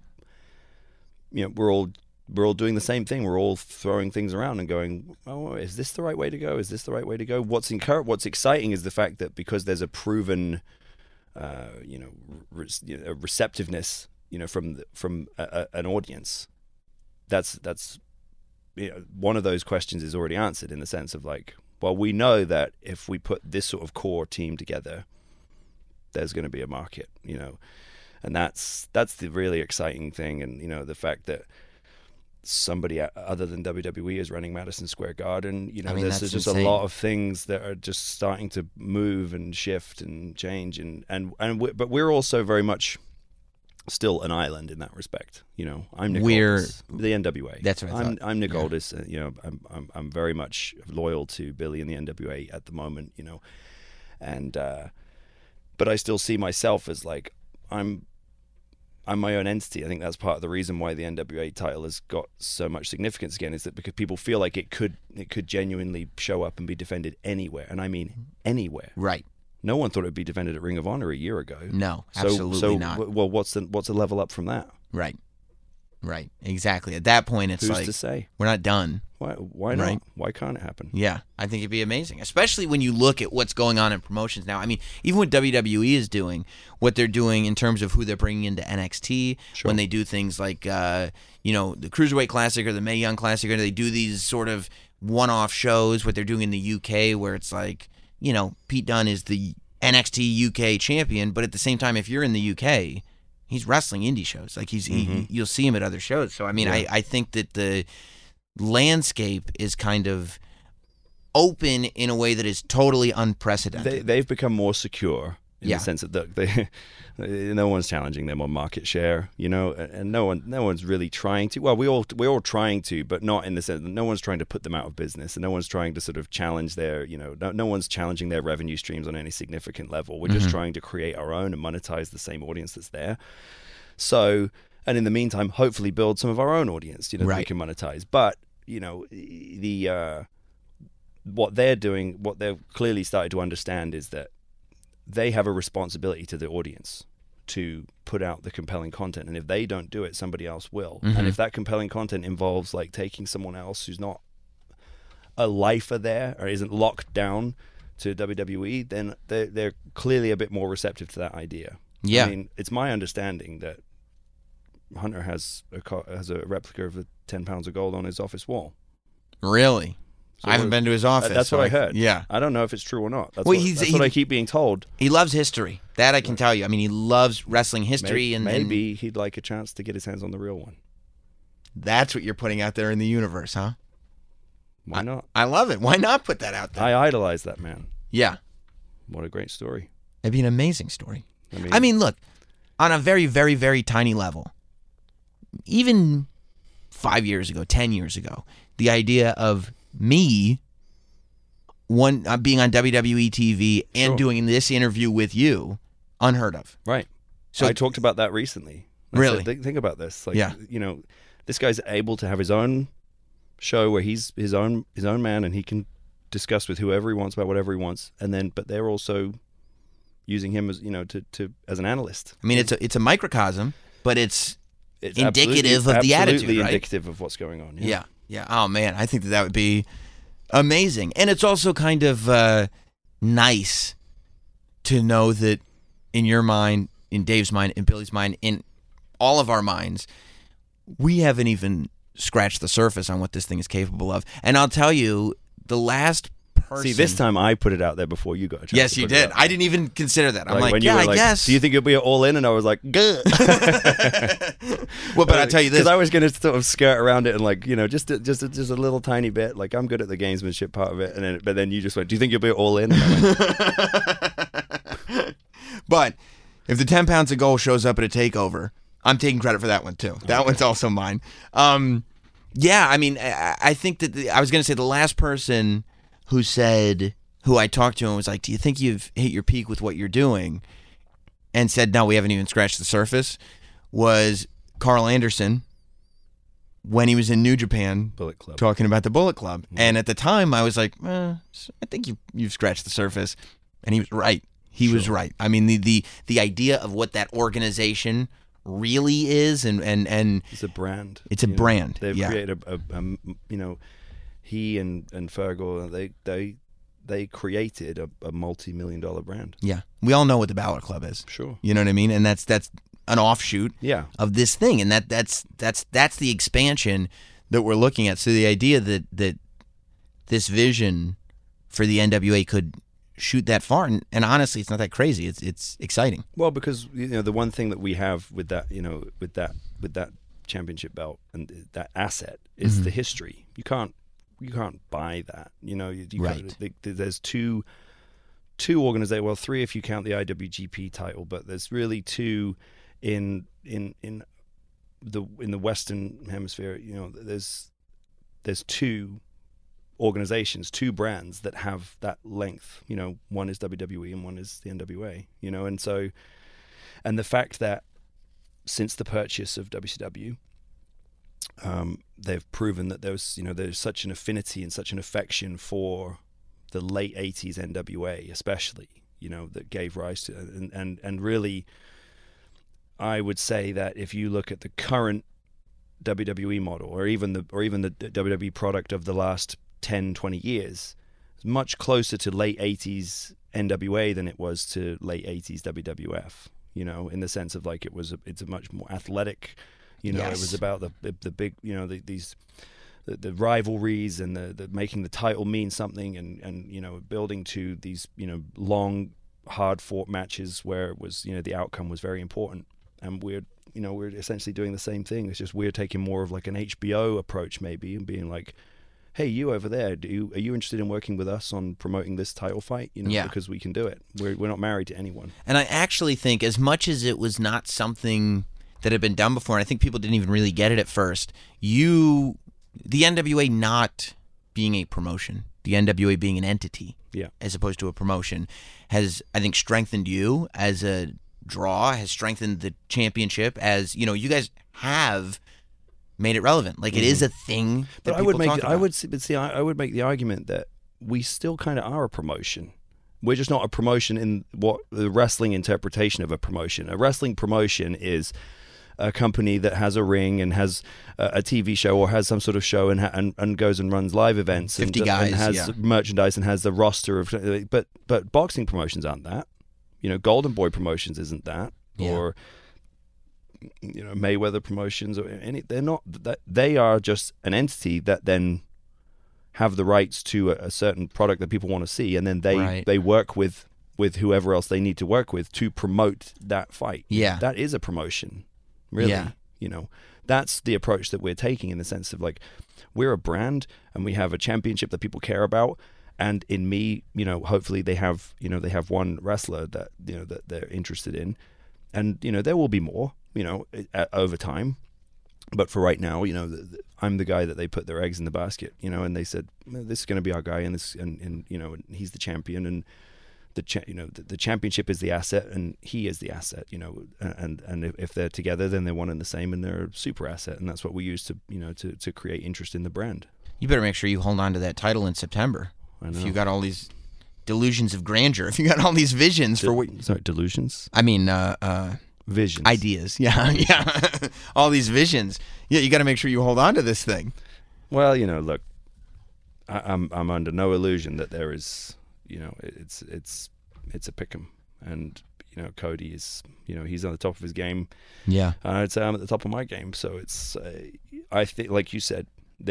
S3: doing the same thing. We're all throwing things around and going, oh, is this the right way to go? Is this the right way to go? What's exciting is the fact that because there's a proven, receptiveness, from an audience, that's one of those questions is already answered, in the sense of like, well, we know that if we put this sort of core team together, there's going to be a market, and that's the really exciting thing. And the fact that somebody other than WWE is running Madison Square Garden, there's just insane. A lot of things that are just starting to move and shift and change, but we're also very much still an island in that respect. I'm Nick Aldis, the NWA.
S1: That's what I thought.
S3: I'm Nick Aldis. I'm very much loyal to Billy and the NWA at the moment. And but I still see myself as like I'm my own entity. I think that's part of the reason why the NWA title has got so much significance again, is that because people feel like it could genuinely show up and be defended anywhere, and I mean anywhere.
S1: Right.
S3: No one thought it would be defended at Ring of Honor a year ago.
S1: No, absolutely not.
S3: Well, what's a level up from that?
S1: Right. Exactly. At that point, it's
S3: who's to say?
S1: We're not done.
S3: Why not? Right? Why can't it happen?
S1: Yeah, I think it'd be amazing, especially when you look at what's going on in promotions now. I mean, even what WWE is doing, what they're doing in terms of who they're bringing into NXT, when they do things like, the Cruiserweight Classic or the Mae Young Classic, or they do these sort of one-off shows, what they're doing in the UK, where it's like, Pete Dunne is the NXT UK champion, but at the same time, if you're in the UK, he's wrestling indie shows. Like you'll see him at other shows. So I mean, I think that the landscape is kind of open in a way that is totally unprecedented.
S3: They've become more secure in the sense that no one's challenging them on market share, and no one's really trying to. Well, we're all trying to, but not in the sense that no one's trying to put them out of business, and no one's trying to sort of challenge their, no one's challenging their revenue streams on any significant level. We're just trying to create our own and monetize the same audience that's there. So, and in the meantime, hopefully build some of our own audience, that we can monetize. But what they're doing, what they've clearly started to understand is that they have a responsibility to the audience to put out the compelling content. And if they don't do it, somebody else will. And if that compelling content involves like taking someone else who's not a lifer there or isn't locked down to WWE, then they're clearly a bit more receptive to that idea.
S1: Yeah.
S3: I mean, it's my understanding that Hunter has a replica of the 10 pounds of gold on his office wall.
S1: Really? So I haven't been to his office.
S3: That's what I heard.
S1: Yeah.
S3: I don't know if it's true or not. That's what I keep being told.
S1: He loves history. That I can tell you. I mean, he loves wrestling history.
S3: Maybe he'd like a chance to get his hands on the real one.
S1: That's what you're putting out there in the universe, huh?
S3: Why not?
S1: I love it. Why not put that out there?
S3: I idolize that man.
S1: Yeah.
S3: What a great story.
S1: It'd be an amazing story. I mean, look, on a very, very, very tiny level, even 5 years ago, 10 years ago, the idea of me being on WWE TV and doing this interview with you, unheard of.
S3: Right. So I talked about that recently.
S1: Really?
S3: Think about this. Like, this guy's able to have his own show where he's his own man, and he can discuss with whoever he wants about whatever he wants, but they're also using him as to as an analyst.
S1: I mean, it's a microcosm, but it's indicative of the attitude,
S3: absolutely
S1: right?
S3: indicative of what's going on.
S1: Yeah. Oh man, I think that would be amazing, and it's also kind of nice to know that in your mind, in Dave's mind, in Billy's mind, in all of our minds, we haven't even scratched the surface on what this thing is capable of. And I'll tell you, the last person...
S3: See, this time I put it out there before you got a chance.
S1: Yes,
S3: to
S1: you
S3: put it
S1: did.
S3: out.
S1: I didn't even consider that. I'm like,
S3: when
S1: yeah,
S3: you were
S1: I guess.
S3: Do you think you'll be all in? And I was like, good.
S1: Well, but I'll tell you this.
S3: Because I was going to sort of skirt around it and just a little tiny bit. Like, I'm good at the gamesmanship part of it. But then you just went, do you think you'll be all in? And I went,
S1: but if the 10 pounds of gold shows up at a takeover, I'm taking credit for that one too. That one's also mine. Yeah, I mean, I think that I was going to say the last person who I talked to and was like, do you think you've hit your peak with what you're doing? And said, no, we haven't even scratched the surface, was Carl Anderson when he was in New Japan
S3: Bullet Club.
S1: talking about the Bullet Club. Mm-hmm. And at the time, I was like, I think you've scratched the surface. And he was right. He was right. I mean, the idea of what that organization really is, and
S3: it's a brand.
S1: It's a brand.
S3: They've created he and Fergal, they created a multi-million-dollar brand.
S1: Yeah, we all know what the Balor Club is.
S3: Sure,
S1: you know what I mean, and that's an offshoot.
S3: Yeah.
S1: Of this thing, and that's the expansion that we're looking at. So the idea that this vision for the NWA could shoot that far, and honestly, it's not that crazy. It's exciting.
S3: Well, because the one thing that we have with that with that championship belt and that asset is the history. You can't buy that.
S1: Right.
S3: There's two organizations. Well, three if you count the IWGP title, but there's really two in the Western Hemisphere. There's two organizations, two brands that have that length. One is WWE and one is the NWA. And the fact that since the purchase of WCW, they've proven that there's such an affinity and such an affection for the late 80s NWA, especially, that gave rise to and really, I would say that if you look at the current WWE model or even the WWE product of the last 10, 20 years, it's much closer to late 80s NWA than it was to late 80s WWF, in the sense of like it's a much more athletic, It was about the big, the rivalries and the making the title mean something and building to these, long, hard fought matches where it was, the outcome was very important. And we're essentially doing the same thing. It's just we're taking more of like an HBO approach maybe and being like, hey, you over there, are you interested in working with us on promoting this title fight? Because we can do it. We're not married to anyone. And
S1: I actually think as much as it was not something that had been done before, and I think people didn't even really get it at first, the NWA not being a promotion, the NWA being an entity, as opposed to a promotion, has, I think, strengthened you as a draw, has strengthened the championship, as, you guys have made it relevant. Like, it is a thing that people talk about.
S3: I would make the argument that we still kind of are a promotion. We're just not a promotion in what the wrestling interpretation of a promotion. A wrestling promotion is a company that has a ring and has a TV show or has some sort of show and goes and runs live events
S1: 50 guys,
S3: and has merchandise and has the roster of. But boxing promotions aren't that. Golden Boy Promotions isn't that, or Mayweather Promotions or any. They're not that. They are just an entity that then have the rights to a certain product that people want to see, and then they work with whoever else they need to work with to promote that fight.
S1: Yeah,
S3: that is a promotion. Really, that's the approach that we're taking in the sense of like we're a brand and we have a championship that people care about. And in me, hopefully they have one wrestler that that they're interested in, and there will be more, over time. But for right now, I'm the guy that they put their eggs in the basket, and they said this is going to be our guy, and he's the champion, and the championship is the asset, and he is the asset, and if they're together, then they're one and the same, and they're a super asset, and that's what we use to create interest in the brand.
S1: You better make sure you hold on to that title in September.
S3: I know.
S1: If you got all these delusions of grandeur, if you got all these visions for what...
S3: Sorry, delusions?
S1: I mean,
S3: Visions.
S1: ideas. Yeah, yeah. All these visions. Yeah, you got to make sure you hold on to this thing.
S3: Well, look, I'm under no illusion that there is, it's a pick'em, and Cody is, he's on the top of his game.
S1: Yeah.
S3: I'd say I'm at the top of my game. So it's, I think, like you said,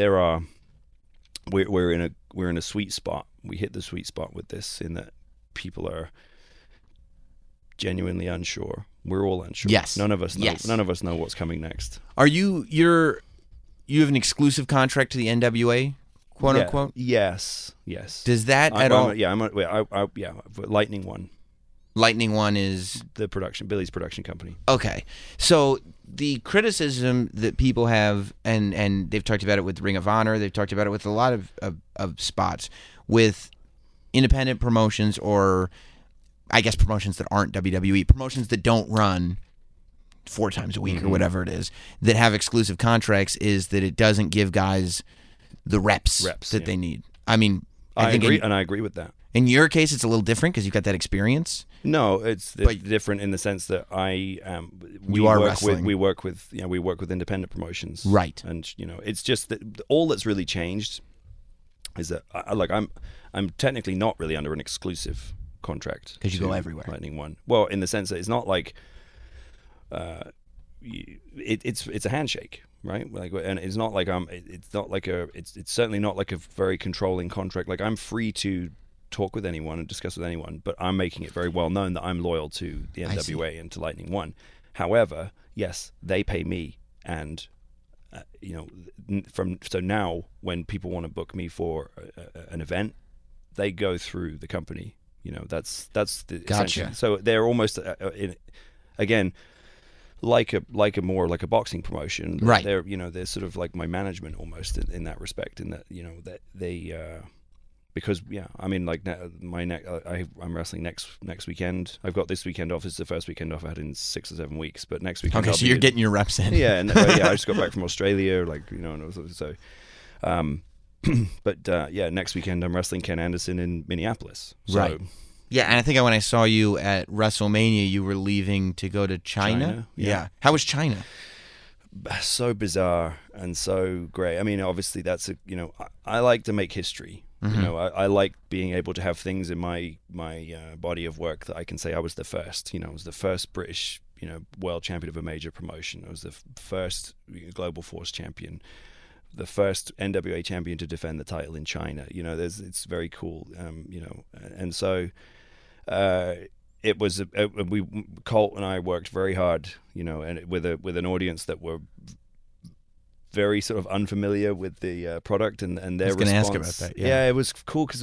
S3: we're in a sweet spot. We hit the sweet spot with this, in that people are genuinely unsure. We're all unsure.
S1: Yes.
S3: None of us know.
S1: Yes.
S3: None of us know what's coming next.
S1: Are you have an exclusive contract to the NWA, quote unquote?
S3: Yes.
S1: Does that at all?
S3: Lightning One,
S1: Lightning One is
S3: Billy's production company.
S1: okay. So the criticism that people have, and they've talked about it with Ring of Honor, they've talked about it with a lot of spots with independent promotions, or I guess promotions that aren't WWE, promotions that don't run 4 times a week or whatever it is, that have exclusive contracts, is that it doesn't give guys the reps that they need. I mean, I think
S3: agree, and I agree with that.
S1: In your case, it's a little different because you've got that experience.
S3: No, it's different in the sense that we work with independent promotions,
S1: right?
S3: And it's just that all that's really changed is that I'm technically not really under an exclusive contract
S1: because you go everywhere.
S3: Lightning One. Well, in the sense that it's not like it's a handshake, right? Like, and it's not like it's certainly not like a very controlling contract. Like, I'm free to talk with anyone and discuss with anyone, but I'm making it very well known that I'm loyal to the NWA and to Lightning One. However, yes, they pay me, and so now when people want to book me for an event, they go through the company. That's the
S1: gotcha.
S3: So they're almost again like a boxing promotion,
S1: right?
S3: They're sort of like my management almost in that respect, in that that they because I mean, like, I'm wrestling next weekend. I've got this weekend off. It's the first weekend off I had in 6 or 7 weeks, but next weekend.
S1: Okay, so you're getting your reps in.
S3: Yeah, and I just got back from Australia, next weekend I'm wrestling Ken Anderson in Minneapolis. So,
S1: right. Yeah, and I think when I saw you at WrestleMania, you were leaving to go to China. Yeah. How was China?
S3: So bizarre and so great. I mean, obviously that's I like to make history. I like being able to have things in my body of work that I can say I was the first. I was the first British world champion of a major promotion. I was the first Global Force champion, the first NWA champion to defend the title in China. It's very cool. And so it was Colt and I worked very hard, and with an audience that were very sort of unfamiliar with the product and their response. I was going to ask about that. Yeah, it was cool because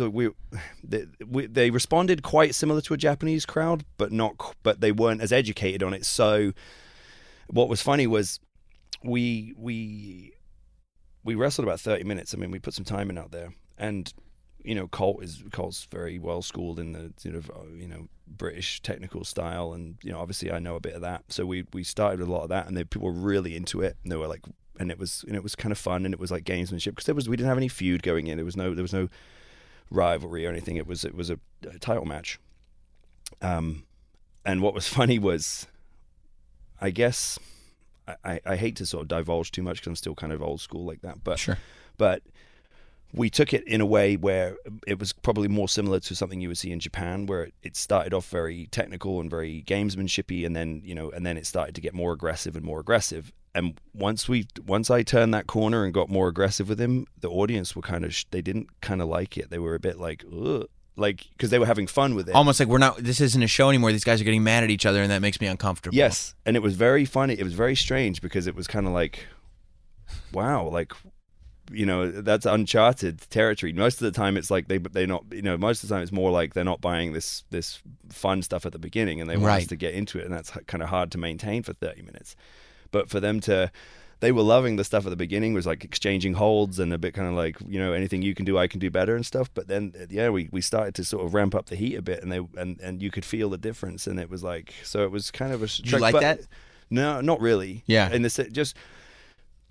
S3: they responded quite similar to a Japanese crowd, but they weren't as educated on it. So what was funny was we wrestled about 30 minutes. I mean, we put some time in out there, and Colt's very well schooled in the sort of British technical style, and obviously I know a bit of that. So we started with a lot of that, and people were really into it, and they were like, and it was kind of fun, and it was like gamesmanship because we didn't have any feud going in. There was no rivalry or anything. It was a title match. And what was funny was, I guess, I hate to sort of divulge too much because I'm still kind of old school like that, but
S1: sure.
S3: But we took it in a way where it was probably more similar to something you would see in Japan, where it started off very technical and very gamesmanshipy, and then it started to get more aggressive and more aggressive. And once I turned that corner and got more aggressive with him, the audience were they didn't kind of like it. They were a bit like, ugh. Like, because they were having fun with it.
S1: Almost like this isn't a show anymore. These guys are getting mad at each other, and that makes me uncomfortable.
S3: Yes, and it was very funny. It was very strange because it was kind of like, wow, like, that's uncharted territory. Most of the time it's like they're not, most of the time it's more like they're not buying this fun stuff at the beginning, and they want us to get into it, and that's kind of hard to maintain for 30 minutes. But for them they were loving the stuff at the beginning, was like exchanging holds and a bit kind of like, anything you can do, I can do better and stuff. But then, we started to sort of ramp up the heat a bit, and you could feel the difference. And it was like, so it was kind of a...
S1: Did you like that?
S3: No, not really.
S1: Yeah.
S3: And just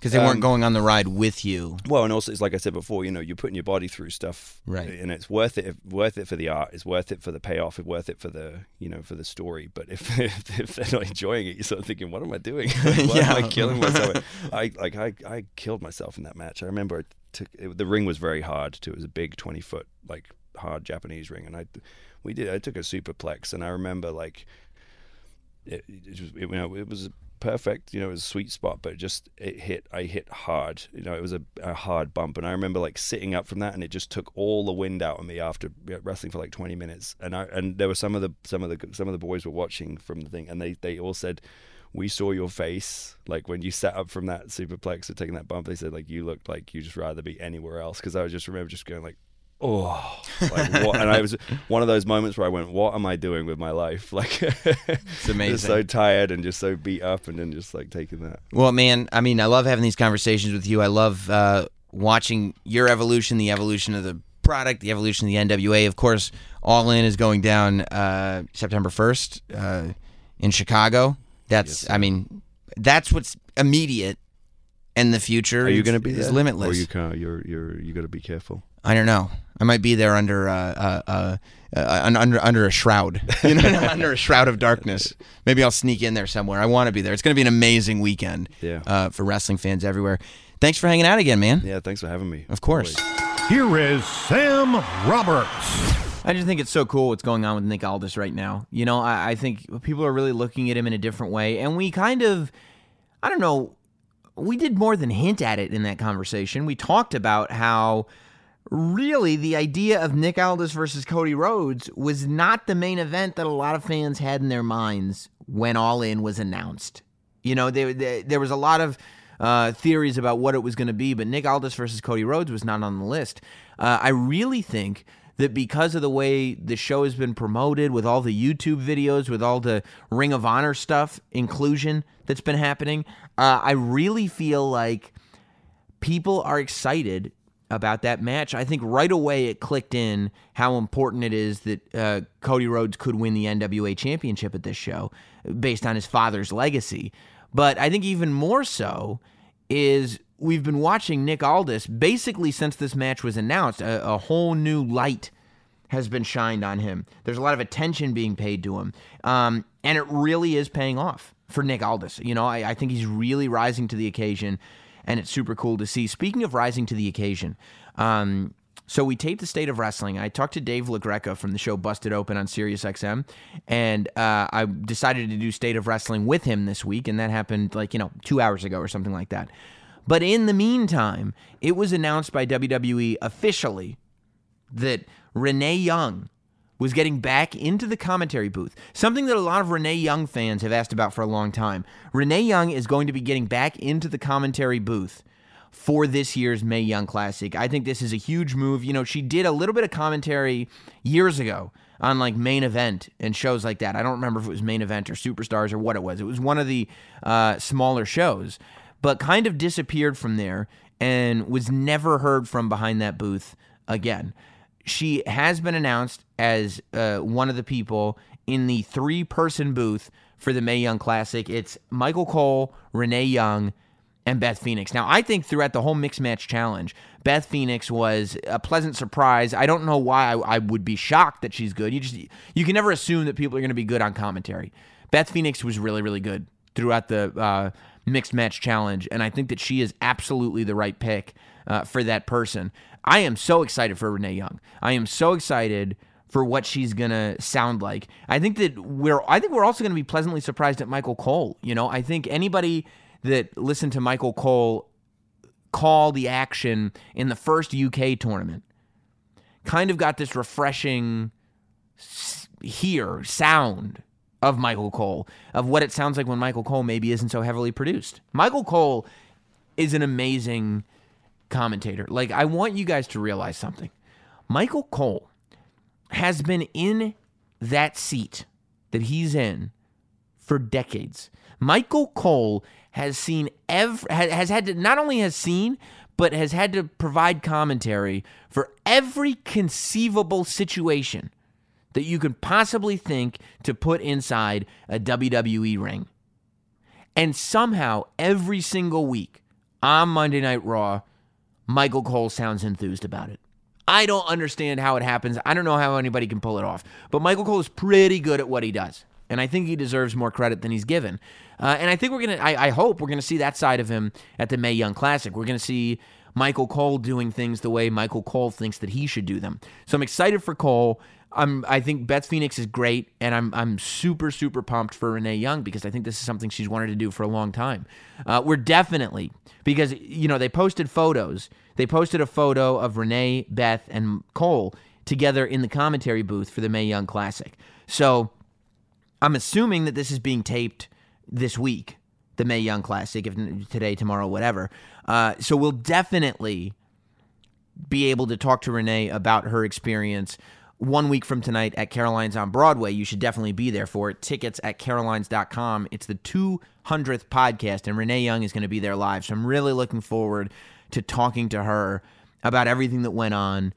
S1: Because they weren't going on the ride with you.
S3: Well, and also, it's like I said before, you're putting your body through stuff,
S1: right?
S3: And it's worth it for the art, it's worth it for the payoff, it's worth it for the, for the story. But if they're not enjoying it, you're sort of thinking, what am I doing? Why am I killing myself? I killed myself in that match. I remember the ring was very hard too. It was a big 20-foot like hard Japanese ring, and I took a superplex, and I remember like it was perfect, it was a sweet spot, but I hit hard, it was a hard bump, and I remember like sitting up from that, and it just took all the wind out of me after wrestling for like 20 minutes, and there were some of the boys were watching from the thing, and they all said, we saw your face like when you sat up from that superplex or taking that bump. They said like you looked like you just rather be anywhere else, because I just remember just going like, oh, like what? And I was one of those moments where I went, what am I doing with my life? Like,
S1: it's amazing.
S3: Just so tired and just so beat up, and then just like taking that.
S1: Well, man, I mean, I love having these conversations with you. I love watching your evolution, the evolution of the product, the evolution of the NWA. Of course, All In is going down September 1st in Chicago. That's, I mean, that's what's immediate, and the future.
S3: Are you going to be there?
S1: Is limitless.
S3: Or you can't. You got to be careful.
S1: I don't know. I might be there under a shroud, under a shroud of darkness. Maybe I'll sneak in there somewhere. I want to be there. It's going to be an amazing weekend for wrestling fans everywhere. Thanks for hanging out again, man.
S3: Yeah, thanks for having me.
S1: Of course.
S3: Always.
S2: Here is Sam Roberts.
S4: I just think it's so cool what's going on with Nick Aldis right now. I think people are really looking at him in a different way, and we kind of, I don't know, we did more than hint at it in that conversation. We talked about how really the idea of Nick Aldis versus Cody Rhodes was not the main event that a lot of fans had in their minds when All In was announced. There was a lot of theories about what it was going to be, but Nick Aldis versus Cody Rhodes was not on the list. I really think that because of the way the show has been promoted, with all the YouTube videos, with all the Ring of Honor stuff, inclusion that's been happening, I really feel like people are excited about that match. I think right away it clicked in how important it is that Cody Rhodes could win the NWA Championship at this show based on his father's legacy. But I think even more so is we've been watching Nick Aldis basically since this match was announced. A whole new light has been shined on him. There's a lot of attention being paid to him. And it really is paying off for Nick Aldis. I think he's really rising to the occasion, and it's super cool to see. Speaking of rising to the occasion, so we taped the State of Wrestling. I talked to Dave LaGreca from the show Busted Open on SiriusXM, and I decided to do State of Wrestling with him this week, and that happened 2 hours ago or something like that. But in the meantime, it was announced by WWE officially that Renee Young was getting back into the commentary booth, something that a lot of Renee Young fans have asked about for a long time. Renee Young is going to be getting back into the commentary booth for this year's Mae Young Classic. I think this is a huge move. She did a little bit of commentary years ago on Main Event and shows like that. I don't remember if it was Main Event or Superstars or what it was. It was one of the smaller shows, but kind of disappeared from there and was never heard from behind that booth again. She has been announced as one of the people in the 3-person booth for the Mae Young Classic. It's Michael Cole, Renee Young, and Beth Phoenix. Now, I think throughout the whole Mixed Match Challenge, Beth Phoenix was a pleasant surprise. I don't know why I would be shocked that she's good. You can never assume that people are going to be good on commentary. Beth Phoenix was really, really good throughout the Mixed Match Challenge, and I think that she is absolutely the right pick for that person. I am so excited for Renee Young. I am so excited for what she's gonna sound like. I think we're also gonna be pleasantly surprised at Michael Cole. I think anybody that listened to Michael Cole call the action in the first UK tournament kind of got this refreshing sound of Michael Cole, of what it sounds like when Michael Cole maybe isn't so heavily produced. Michael Cole is an amazing commentator. I want you guys to realize something. Michael Cole has been in that seat that he's in for decades. Michael Cole has seen has had to not only has seen, but has had to provide commentary for every conceivable situation that you could possibly think to put inside a WWE ring. And somehow, every single week, on Monday Night Raw, Michael Cole sounds enthused about it. I don't understand how it happens. I don't know how anybody can pull it off. But Michael Cole is pretty good at what he does. And I think he deserves more credit than he's given. And I think I hope we're going to see that side of him at the Mae Young Classic. We're going to see Michael Cole doing things the way Michael Cole thinks that he should do them. So I'm excited for Cole. I think Beth Phoenix is great, and I'm super, super pumped for Renee Young because I think this is something she's wanted to do for a long time. We're definitely, because, they posted photos. They posted a photo of Renee, Beth, and Cole together in the commentary booth for the Mae Young Classic. So I'm assuming that this is being taped this week, the Mae Young Classic, if today, tomorrow, whatever. So we'll definitely be able to talk to Renee about her experience 1 week from tonight at Caroline's on Broadway. You should definitely be there for it. Tickets at carolines.com. It's the 200th podcast, and Renee Young is going to be there live. So I'm really looking forward to talking to her about everything that went on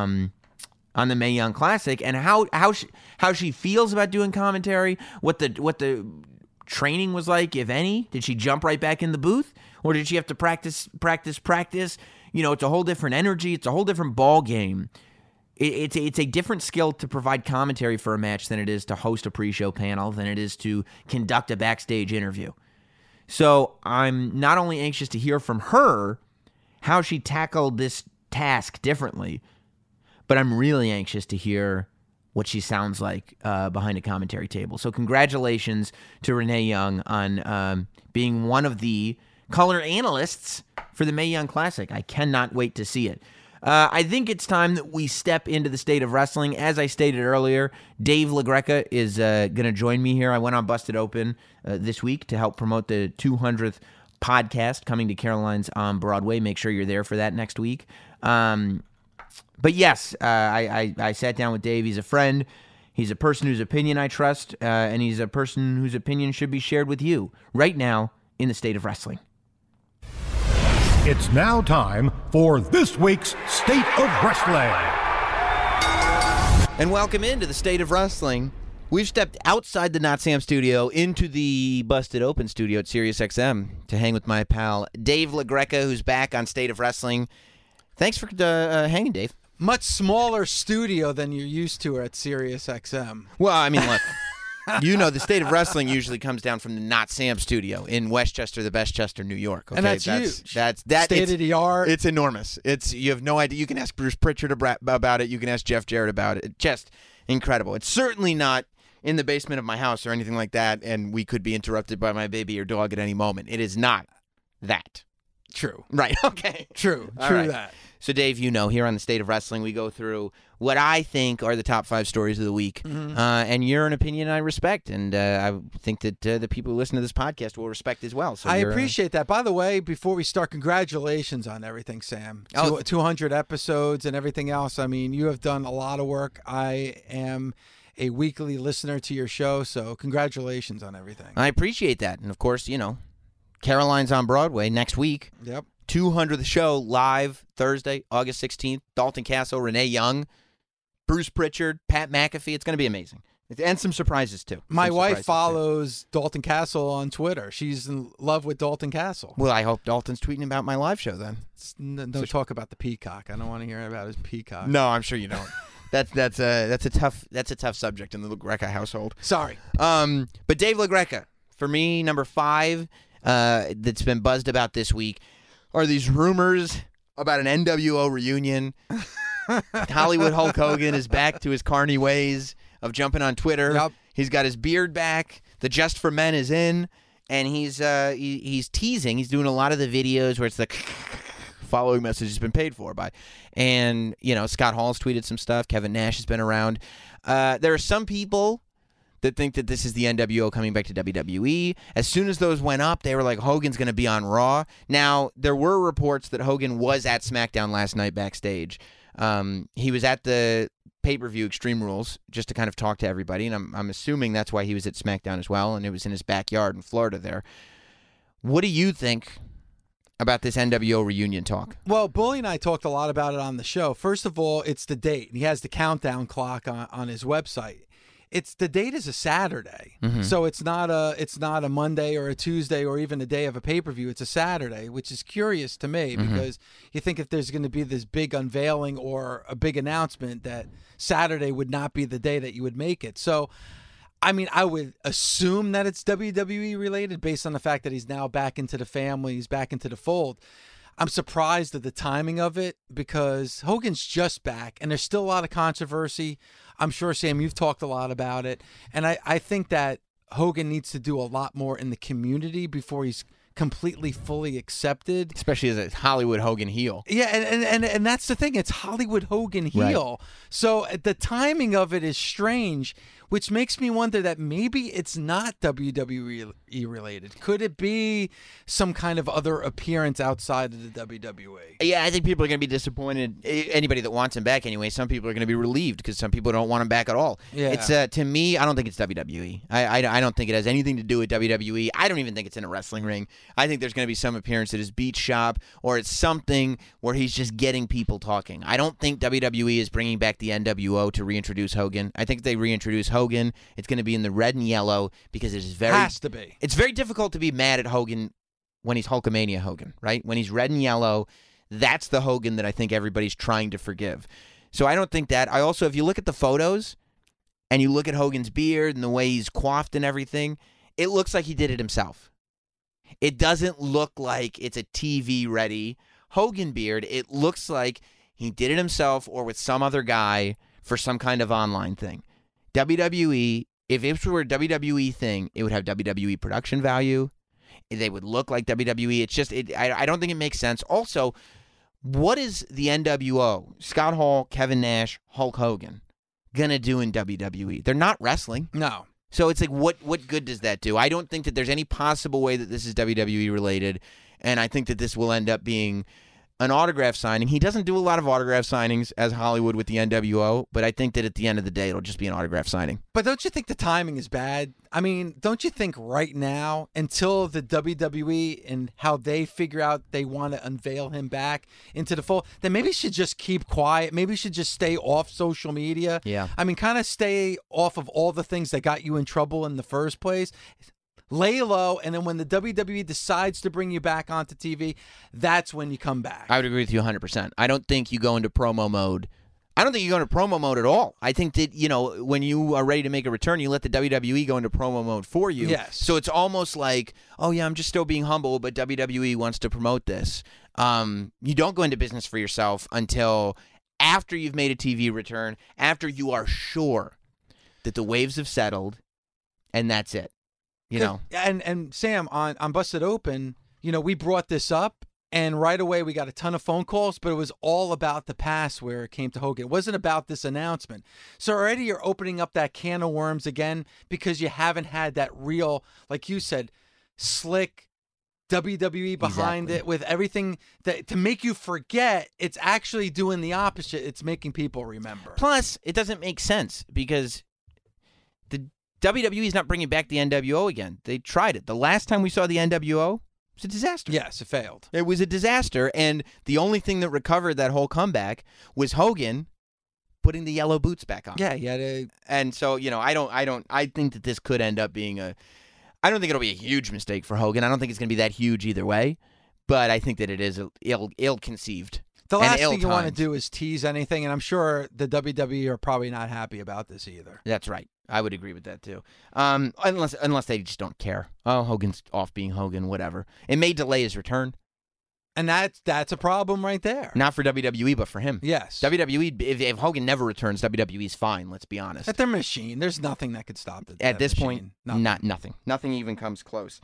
S4: the Mae Young Classic and how she feels about doing commentary, what the training was like, if any. Did she jump right back in the booth, or did she have to practice? It's a whole different energy. It's a whole different ball game. It's a different skill to provide commentary for a match than it is to host a pre-show panel, than it is to conduct a backstage interview. So I'm not only anxious to hear from her how she tackled this task differently, but I'm really anxious to hear what she sounds like behind a commentary table. So congratulations to Renee Young on being one of the color analysts for the Mae Young Classic. I cannot wait to see it. I think it's time that we step into the state of wrestling. As I stated earlier, Dave LaGreca is going to join me here. I went on Busted Open this week to help promote the 200th podcast coming to Caroline's on Broadway. Make sure you're there for that next week. But yes, I sat down with Dave. He's a friend. He's a person whose opinion I trust, and he's a person whose opinion should be shared with you right now in the state of wrestling.
S2: It's now time for this week's State of Wrestling.
S4: And welcome into the State of Wrestling. We've stepped outside the Not Sam studio into the Busted Open studio at SiriusXM to hang with my pal Dave LaGreca, who's back on State of Wrestling. Thanks for hanging, Dave.
S5: Much smaller studio than you're used to at SiriusXM.
S4: Well, I mean, look, the State of Wrestling usually comes down from the Not Sam studio in Westchester, the Bestchester, New York. Okay?
S5: And that's huge.
S4: That's
S5: state of the art.
S4: It's enormous. You have no idea. You can ask Bruce Pritchard about it. You can ask Jeff Jarrett about it. It's just incredible. It's certainly not in the basement of my house or anything like that, and we could be interrupted by my baby or dog at any moment. It is not that.
S5: True.
S4: Right. Okay.
S5: True.
S4: All
S5: True
S4: right.
S5: that.
S4: So, Dave, here on the State of Wrestling, we go through what I think are the top 5 stories of the week.
S5: Mm-hmm.
S4: And you're an opinion I respect, and I think that the people who listen to this podcast will respect as well. So
S5: I appreciate that. By the way, before we start, congratulations on everything, Sam. 200 episodes and everything else. I mean, you have done a lot of work. I am a weekly listener to your show, so congratulations on everything.
S4: I appreciate that. And, of course, Caroline's on Broadway next week.
S5: Yep.
S4: 200th show live Thursday, August 16th. Dalton Castle, Renee Young, Bruce Pritchard, Pat McAfee. It's going to be amazing. And some surprises, too.
S5: My wife follows Dalton Castle on Twitter. She's in love with Dalton Castle.
S4: Well, I hope Dalton's tweeting about my live show then.
S5: No talk about the peacock. I don't want to hear about his peacock.
S4: No, I'm sure you don't. That's a tough subject in the LaGreca household.
S5: Sorry.
S4: But Dave LaGreca, for me, number 5 that's been buzzed about this week are these rumors about an NWO reunion. Hollywood Hulk Hogan is back to his carny ways of jumping on Twitter.
S5: Yep.
S4: He's got his beard back. The Just for Men is in, and he's teasing. He's doing a lot of the videos where it's the following message has been paid for by. And, Scott Hall's tweeted some stuff. Kevin Nash has been around. There are some people that think that this is the NWO coming back to WWE. As soon as those went up, they were like, Hogan's going to be on Raw. Now, there were reports that Hogan was at SmackDown last night backstage. He was at the pay-per-view Extreme Rules just to kind of talk to everybody, and I'm assuming that's why he was at SmackDown as well, and it was in his backyard in Florida there. What do you think about this NWO reunion talk?
S5: Well, Bully and I talked a lot about it on the show. First of all, it's the date. He has the countdown clock on his website. it's the date is a Saturday, so it's not a Monday or a Tuesday or even a day of a pay-per-view. It's a Saturday, which is curious to me because you think if there's going to be this big unveiling or a big announcement, that Saturday would not be the day that you would make it. So, I mean, I would assume that it's WWE related based on the fact that he's now back into the family, he's back into the fold. I'm surprised at the timing of it because Hogan's just back and there's still a lot of controversy. I'm sure, Sam, you've talked a lot about it. And I think that Hogan needs to do a lot more in the community before he's completely, fully accepted.
S4: Especially as a Hollywood Hogan heel.
S5: Yeah, and that's the thing. It's Hollywood Hogan heel. Right. So the timing of it is strange, which makes me wonder that maybe it's not WWE related. Could it be some kind of other appearance outside of the WWE?
S4: Yeah, I think people are going to be disappointed. Anybody that wants him back anyway, some people are going to be relieved because some people don't want him back at all. Yeah. It's to me, I don't think it's WWE. I don't think it has anything to do with WWE. I don't even think it's in a wrestling ring. I think there's going to be some appearance at his beach shop or it's something where he's just getting people talking. I don't think WWE is bringing back the NWO to reintroduce Hogan. I think if they reintroduce Hogan, it's going to be in the red and yellow because it is
S5: has to be.
S4: It's very difficult to be mad at Hogan when he's Hulkamania Hogan, right? When he's red and yellow, that's the Hogan that I think everybody's trying to forgive. So I don't think that. I also, if you look at the photos and you look at Hogan's beard and the way he's coiffed and everything, it looks like he did it himself. It doesn't look like it's a TV-ready Hogan beard. It looks like he did it himself or with some other guy for some kind of online thing. WWE, if it were a WWE thing, it would have WWE production value. They would look like WWE. It's just, I don't think it makes sense. Also, what is the NWO, Scott Hall, Kevin Nash, Hulk Hogan, going to do in WWE? They're not wrestling.
S5: No.
S4: So it's like, what good does that do? I don't think that there's any possible way that this is WWE related, and I think that this will end up being an autograph signing. He doesn't do a lot of autograph signings as Hollywood with the NWO, but I think that at the end of the day, it'll just be an autograph signing.
S5: But don't you think the timing is bad? I mean, don't you think right now, until the WWE and how they figure out they want to unveil him back into the fold, then maybe he should just keep quiet. Maybe he should just stay off social media.
S4: Yeah.
S5: I mean, kind of stay off of all the things that got you in trouble in the first place. Lay low, and then when the WWE decides to bring you back onto TV, that's when you come back.
S4: I would agree with you 100%. I don't think you go into promo mode. I don't think you go into promo mode at all. I think that, when you are ready to make a return, you let the WWE go into promo mode for you.
S5: Yes.
S4: So it's almost like, oh, yeah, I'm just still being humble, but WWE wants to promote this. You don't go into business for yourself until after you've made a TV return, after you are sure that the waves have settled, and that's it.
S5: And Sam, on Busted Open, we brought this up, and right away we got a ton of phone calls, but it was all about the past where it came to Hogan. It wasn't about this announcement. So already you're opening up that can of worms again because you haven't had that real, like you said, slick WWE behind it with everything that to make you forget. It's actually doing the opposite. It's making people remember.
S4: Plus, it doesn't make sense because the WWE is not bringing back the NWO again. They tried it. The last time we saw the NWO, it was a disaster.
S5: Yes, it failed.
S4: It was a disaster, and the only thing that recovered that whole comeback was Hogan putting the yellow boots back on.
S5: Yeah.
S4: And so, I think that this could end up being I don't think it'll be a huge mistake for Hogan. I don't think it's going to be that huge either way, but I think that it is ill-conceived.
S5: The last thing you want to do is tease anything, and I'm sure the WWE are probably not happy about this either.
S4: That's right. I would agree with that too. Unless they just don't care. Oh, Hogan's off being Hogan, whatever. It may delay his return.
S5: And that's a problem right there.
S4: Not for WWE, but for him.
S5: Yes.
S4: WWE, if Hogan never returns, WWE's fine, let's be honest.
S5: At their machine, there's nothing that could stop it.
S4: At this point, nothing. Nothing even comes close.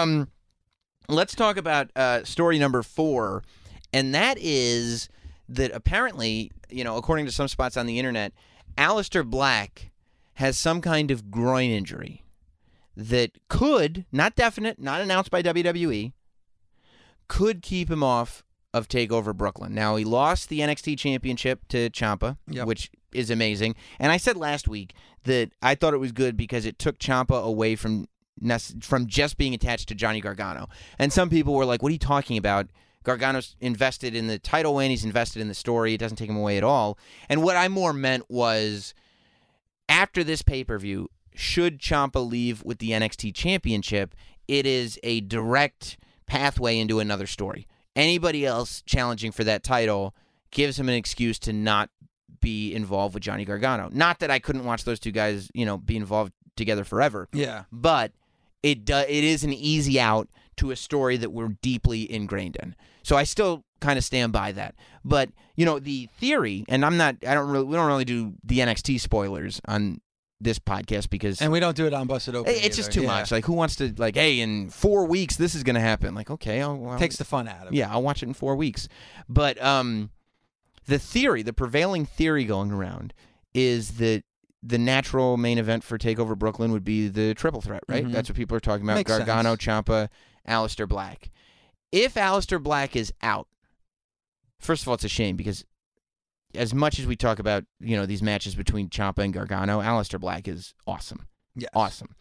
S4: Let's talk about story number 4, and that is that apparently, according to some spots on the internet, Aleister Black has some kind of groin injury that could, not definite, not announced by WWE, could keep him off of TakeOver Brooklyn. Now, he lost the NXT Championship to Ciampa, which is amazing. And I said last week that I thought it was good because it took Ciampa away from just being attached to Johnny Gargano. And some people were like, what are you talking about? Gargano's invested in the title win. He's invested in the story. It doesn't take him away at all. And what I more meant was after this pay-per-view, should Ciampa leave with the NXT Championship, it is a direct pathway into another story. Anybody else challenging for that title gives him an excuse to not be involved with Johnny Gargano. Not that I couldn't watch those two guys, be involved together forever.
S5: Yeah.
S4: But it is an easy out to a story that we're deeply ingrained in. So I still kind of stand by that. But, the theory, and we don't really do the NXT spoilers on this podcast because...
S5: And we don't do it on Busted Open
S4: It's just too much. Like, who wants to, hey, in 4 weeks, this is going to happen. Like, okay.
S5: Takes the fun out of it.
S4: Yeah, I'll watch it in 4 weeks. But the prevailing theory going around is that the natural main event for TakeOver Brooklyn would be the triple threat, right?
S5: Mm-hmm.
S4: That's what people are talking about.
S5: Makes
S4: Gargano,
S5: sense.
S4: Ciampa, Aleister Black. If Aleister Black is out, first of all, it's a shame because as much as we talk about, these matches between Ciampa and Gargano, Aleister Black is awesome.
S5: Yes.
S4: Awesome.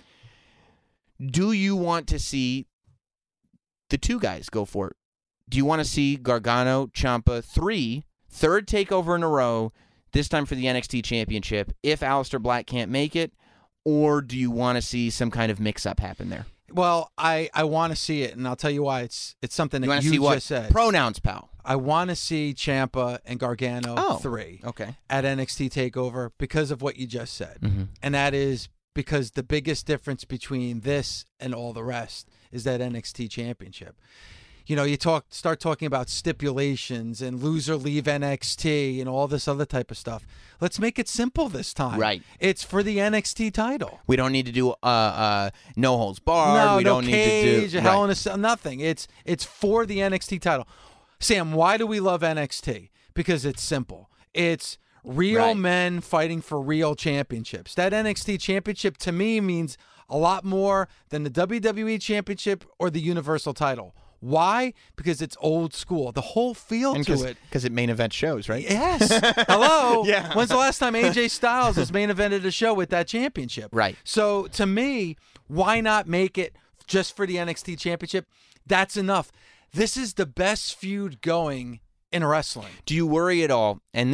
S4: Do you want to see the two guys go for it? Do you want to see Gargano, Ciampa, third takeover in a row, this time for the NXT Championship, if Aleister Black can't make it? Or do you want to see some kind of mix-up happen there?
S5: Well, I want to see it, and I'll tell you why. It's something that
S4: You
S5: you just said.
S4: Pronouns, pal.
S5: I want to see Ciampa and Gargano 3
S4: Okay.
S5: at NXT TakeOver because of what you just said.
S4: Mm-hmm.
S5: And that is because the biggest difference between this and all the rest is that NXT Championship. You start talking about stipulations and loser leave NXT and all this other type of stuff. Let's make it simple this time.
S4: Right.
S5: It's for the NXT title.
S4: We don't need to do no holds barred.
S5: No,
S4: we don't
S5: cage,
S4: need to do
S5: Hell in a Cell, nothing. It's for the NXT title. Sam, why do we love NXT? Because it's simple. It's real men fighting for real championships. That NXT championship to me means a lot more than the WWE championship or the Universal title. Why? Because it's old school. The whole feel to it.
S4: Because it main event shows, right?
S5: Yes. Hello.
S4: Yeah.
S5: When's the last time AJ Styles has main evented a show with that championship?
S4: Right.
S5: So to me, why not make it just for the NXT championship? That's enough. This is the best feud going in wrestling.
S4: Do you worry at all? And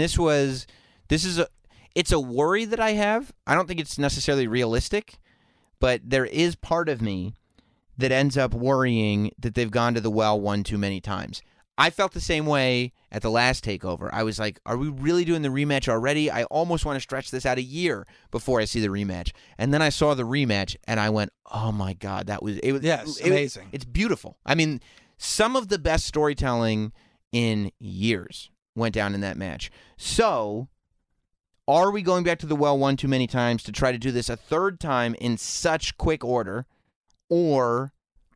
S4: it's a worry that I have. I don't think it's necessarily realistic, but there is part of me that ends up worrying that they've gone to the well one too many times. I felt the same way at the last TakeOver. I was like, are we really doing the rematch already? I almost want to stretch this out a year before I see the rematch. And then I saw the rematch, and I went, oh, my God.
S5: Amazing.
S4: It's beautiful. I mean, some of the best storytelling in years went down in that match. So, are we going back to the well one too many times to try to do this a third time in such quick order? Or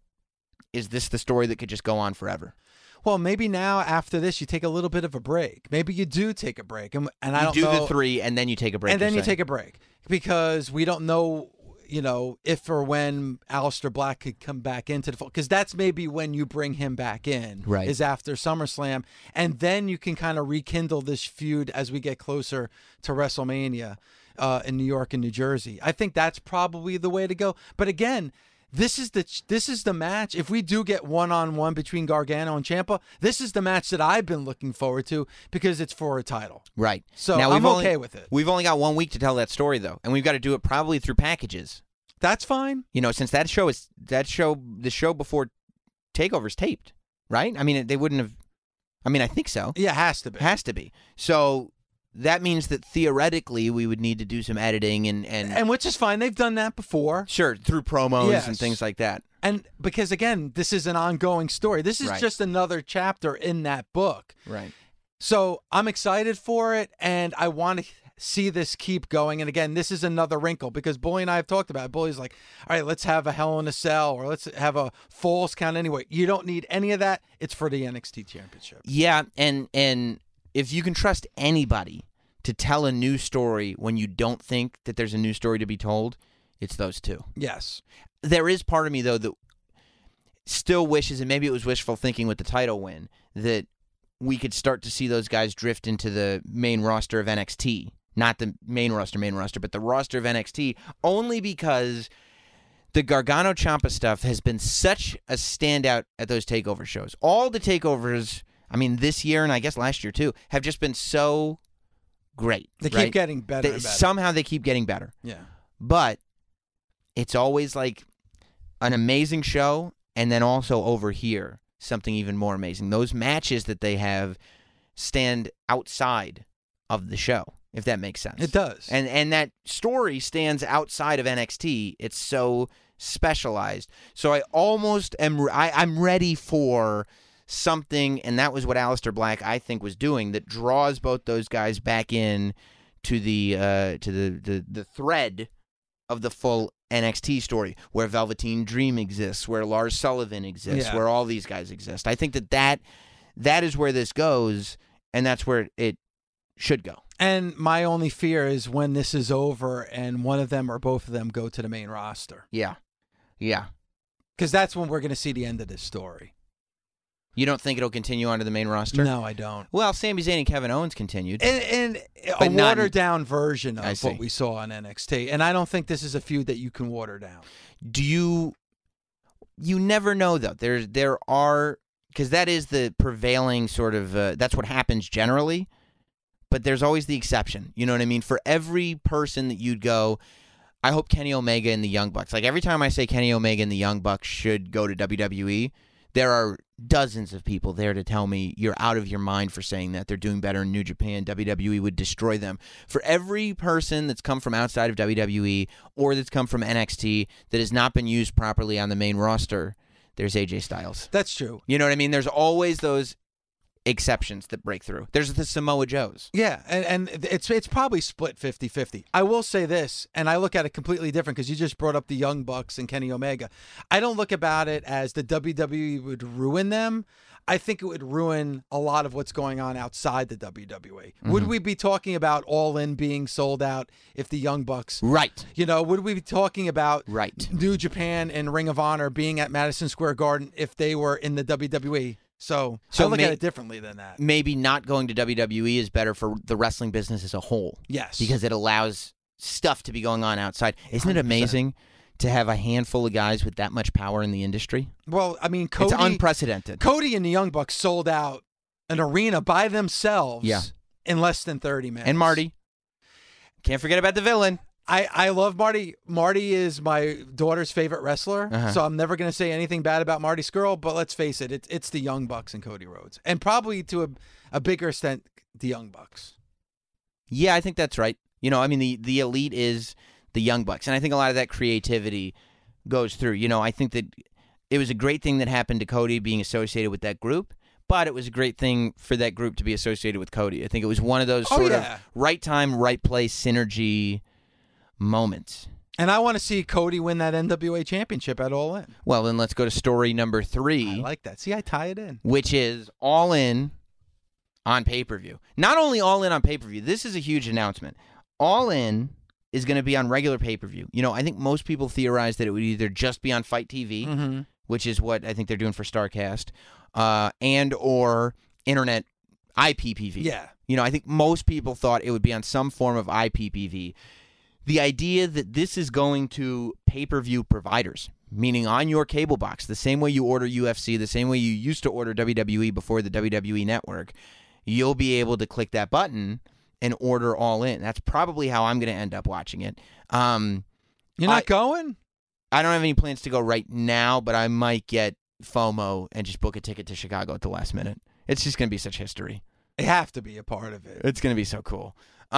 S4: is this the story that could just go on forever?
S5: Well, maybe now after this, you take a little bit of a break. Maybe you do take a break. And I don't know.
S4: You do the 3, and then you take a break.
S5: And then you take a break. Because we don't know, if or when Aleister Black could come back into the fold. Because that's maybe when you bring him back in.
S4: Right.
S5: Is after SummerSlam. And then you can kind of rekindle this feud as we get closer to WrestleMania in New York and New Jersey. I think that's probably the way to go. But again, this is the match. If we do get one-on-one between Gargano and Ciampa, this is the match that I've been looking forward to because it's for a title.
S4: Right.
S5: So
S4: now,
S5: I'm okay with it.
S4: We've only got 1 week to tell that story, though, and we've got to do it probably through packages.
S5: That's fine.
S4: Since the show before TakeOver's taped, right? I mean, they wouldn't have. I mean, I think so.
S5: Yeah, it has to be.
S4: Has to be. So that means that theoretically we would need to do some editing and
S5: which is fine. They've done that before.
S4: Sure, through promos
S5: Yes.
S4: and things like that.
S5: And because, again, this is an ongoing story. This is
S4: Right.
S5: just another chapter in that book.
S4: Right.
S5: So I'm excited for it, and I want to see this keep going. And again, this is another wrinkle because Bully and I have talked about it. Bully's like, all right, let's have a Hell in a Cell or let's have a Falls Count anyway. You don't need any of that. It's for the NXT Championship.
S4: Yeah, and if you can trust anybody to tell a new story when you don't think that there's a new story to be told, it's those two.
S5: Yes.
S4: There is part of me, though, that still wishes, and maybe it was wishful thinking with the title win, that we could start to see those guys drift into the main roster of NXT. Not the main roster, but the roster of NXT, only because the Gargano Ciampa stuff has been such a standout at those TakeOver shows. All the TakeOvers, I mean, this year and I guess last year too, have just been so great.
S5: They
S4: right?
S5: keep getting better and better.
S4: Somehow they keep getting better.
S5: Yeah.
S4: But it's always like an amazing show, and then also over here, something even more amazing. Those matches that they have stand outside of the show, if that makes sense.
S5: It does.
S4: And that story stands outside of NXT. It's so specialized. So I almost I'm ready for something, and that was what Aleister Black, I think, was doing, that draws both those guys back in to the thread of the full NXT story, where Velveteen Dream exists, where Lars Sullivan exists, where all these guys exist. I think that is where this goes, and that's where it should go.
S5: And my only fear is when this is over and one of them or both of them go to the main roster.
S4: Yeah.
S5: Because that's when we're going to see the end of this story.
S4: You don't think it'll continue onto the main roster?
S5: No, I don't.
S4: Well, Sami Zayn and Kevin Owens continued.
S5: And a watered-down version of what we saw on NXT. And I don't think this is a feud that you can water down.
S4: Do you never know, though. There are, because that is the prevailing sort of, that's what happens generally, but there's always the exception. You know what I mean? For every person that you'd go, I hope Kenny Omega and the Young Bucks. Like every time I say Kenny Omega and the Young Bucks should go to WWE, there are dozens of people there to tell me you're out of your mind for saying that. They're doing better in New Japan. WWE would destroy them. For every person that's come from outside of WWE or that's come from NXT that has not been used properly on the main roster, there's AJ Styles.
S5: That's true.
S4: You know what I mean? There's always those exceptions that break through. There's the Samoa Joes.
S5: Yeah, and it's probably split 50-50. I will say this, and I look at it completely different because you just brought up the Young Bucks and Kenny Omega. I don't look about it as the WWE would ruin them. I think it would ruin a lot of what's going on outside the WWE. Mm-hmm. Would we be talking about All In being sold out if the Young Bucks...
S4: Right.
S5: You know, would we be talking about
S4: right.
S5: New Japan and Ring of Honor being at Madison Square Garden if they were in the WWE? So I look at it differently than that.
S4: Maybe not going to WWE is better for the wrestling business as a whole.
S5: Yes.
S4: Because it allows stuff to be going on outside. Isn't it amazing to have a handful of guys with that much power in the industry?
S5: Well, I mean, Cody...
S4: It's unprecedented.
S5: Cody and the Young Bucks sold out an arena by themselves in less than 30 minutes.
S4: And Marty. Can't forget about the villain.
S5: I love Marty. Marty is my daughter's favorite wrestler, so I'm never going to say anything bad about Marty Scurll, but let's face it, it's the Young Bucks and Cody Rhodes. And probably to a bigger extent, the Young Bucks.
S4: Yeah, I think that's right. You know, I mean, the elite is the Young Bucks, and I think a lot of that creativity goes through. You know, I think that it was a great thing that happened to Cody being associated with that group, but it was a great thing for that group to be associated with Cody. I think it was one of those sort of right time, right place synergy moments.
S5: And I want to see Cody win that NWA championship at All In.
S4: Well, then let's go to story number 3.
S5: I like that. See, I tie it in.
S4: Which is All In on pay-per-view. Not only All In on pay-per-view, this is a huge announcement. All In is going to be on regular pay-per-view. You know, I think most people theorize that it would either just be on Fight TV, which is what I think they're doing for StarCast, and or internet IPPV.
S5: Yeah.
S4: You know, I think most people thought it would be on some form of IPPV. The idea that this is going to pay-per-view providers, meaning on your cable box, the same way you order UFC, the same way you used to order WWE before the WWE Network, you'll be able to click that button and order All In. That's probably how I'm going to end up watching it.
S5: You're not going?
S4: I don't have any plans to go right now, but I might get FOMO and just book a ticket to Chicago at the last minute. It's just going to be such history.
S5: They have to be a part of it.
S4: It's going to be so cool.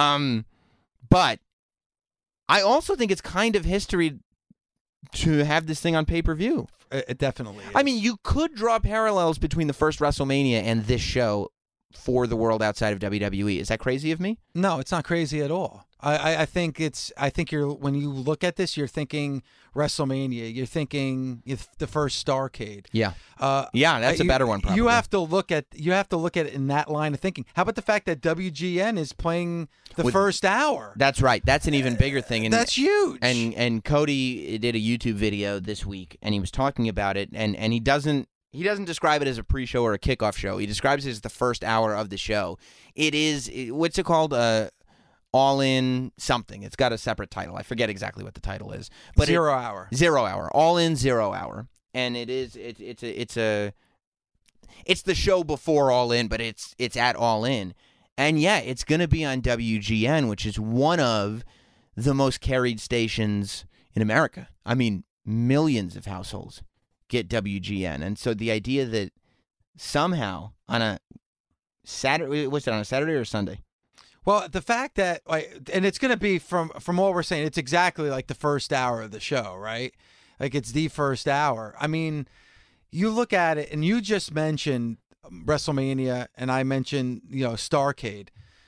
S4: But I also think it's kind of history to have this thing on pay-per-view.
S5: It definitely is.
S4: I mean, you could draw parallels between the first WrestleMania and this show for the world outside of WWE. Is that crazy of me?
S5: No, it's not crazy at all. I think you're, when you look at this, you're thinking WrestleMania. You're thinking the first Starrcade.
S4: Yeah. That's a better one. Probably.
S5: You have to look at it in that line of thinking. How about the fact that WGN is playing the first hour?
S4: That's right. That's an even bigger thing. And
S5: that's huge.
S4: And Cody did a YouTube video this week, and he was talking about it, and he doesn't describe it as a pre-show or a kickoff show. He describes it as the first hour of the show. It is, what's it called? All In something. It's got a separate title. I forget exactly what the title is. But
S5: Zero Hour.
S4: All In 0 Hour. And it's the show before All In, but it's at All In. And yeah, it's going to be on WGN, which is one of the most carried stations in America. I mean, millions of households get WGN. And so the idea that somehow on a Saturday, was it on a Saturday or Sunday?
S5: Well, the fact that, and it's going to be from what we're saying, it's exactly like the first hour of the show, right? Like it's the first hour. I mean, you look at it, and you just mentioned WrestleMania, and I mentioned, Starrcade.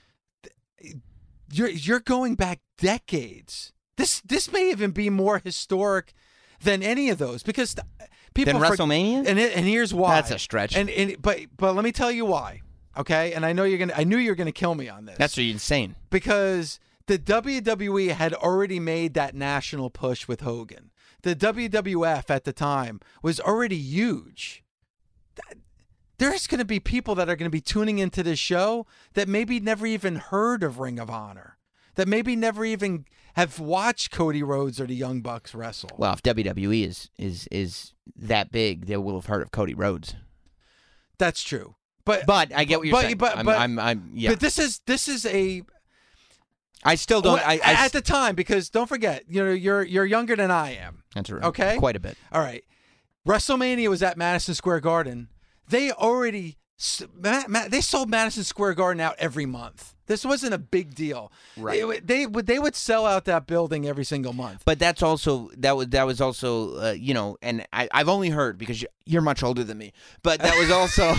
S5: You're going back decades. This may even be more historic than any of those, because people
S4: than WrestleMania.
S5: And here's why.
S4: That's a stretch.
S5: But let me tell you why. Okay, and I knew you're gonna kill me on this.
S4: That's insane.
S5: Because the WWE had already made that national push with Hogan. The WWF at the time was already huge. There's going to be people that are going to be tuning into this show that maybe never even heard of Ring of Honor, that maybe never even have watched Cody Rhodes or the Young Bucks wrestle.
S4: Well, if WWE is that big, they will have heard of Cody Rhodes.
S5: That's true. But
S4: I get what you're saying. Yeah.
S5: But this is a.
S4: I still don't.
S5: At the time, because don't forget, you're younger than I am.
S4: That's right.
S5: Okay,
S4: quite a bit.
S5: All right. WrestleMania was at Madison Square Garden. They already they sold Madison Square Garden out every month. This wasn't a big deal.
S4: Right.
S5: They would sell out that building every single month.
S4: But that was also and I've only heard, because you're much older than me. But that was also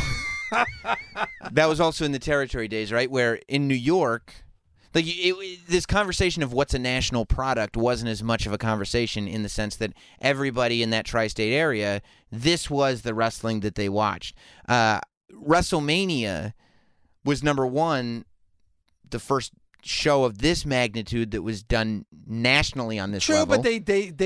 S4: that was also in the territory days, right? Where in New York, like this conversation of what's a national product wasn't as much of a conversation, in the sense that everybody in that tri-state area, this was the wrestling that they watched. WrestleMania was number one, the first show of this magnitude that was done nationally on this level.
S5: True, but they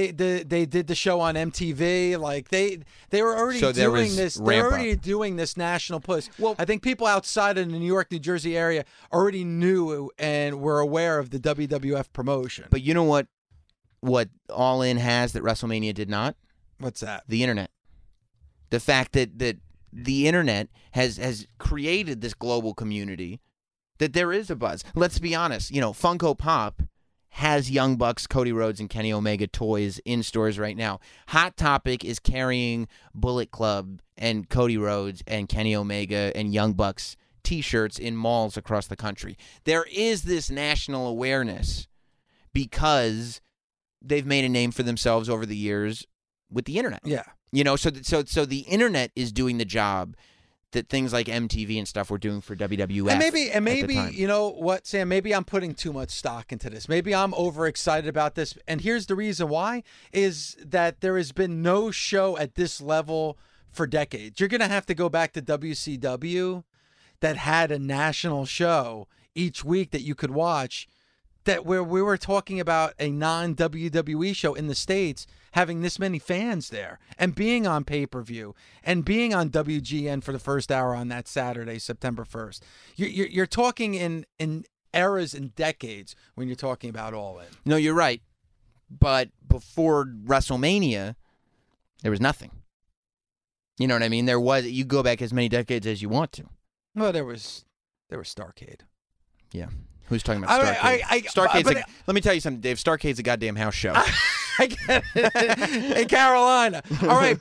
S5: did the show on MTV. Like they were already doing this. They're already doing this national push. Well, I think people outside of the New York, New Jersey area already knew and were aware of the WWF promotion.
S4: But you know what All In has that WrestleMania did not?
S5: What's that?
S4: The internet. The fact that the internet has created this global community, that there is a buzz. Let's be honest. Funko Pop has Young Bucks, Cody Rhodes, and Kenny Omega toys in stores right now. Hot Topic is carrying Bullet Club and Cody Rhodes and Kenny Omega and Young Bucks T-shirts in malls across the country. There is this national awareness because they've made a name for themselves over the years with the internet.
S5: Yeah.
S4: So the internet is doing the job that things like MTV and stuff were doing for WWF.
S5: And maybe you know what, Sam? Maybe I'm putting too much stock into this. Maybe I'm overexcited about this. And here's the reason why: is that there has been no show at this level for decades. You're gonna have to go back to WCW, that had a national show each week that you could watch. That where we were talking about a non-WWE show in the States having this many fans there and being on pay-per-view and being on WGN for the first hour on that Saturday, September 1st. You're talking in eras and decades when you're talking about All In.
S4: No, you're right. But before WrestleMania, there was nothing. You know what I mean? You go back as many decades as you want to.
S5: Well, there was Starrcade.
S4: Yeah. Who's talking about Starrcade? Starrcade's let me tell you something, Dave. Starrcade's a goddamn house show.
S5: I get it. In Carolina. All right,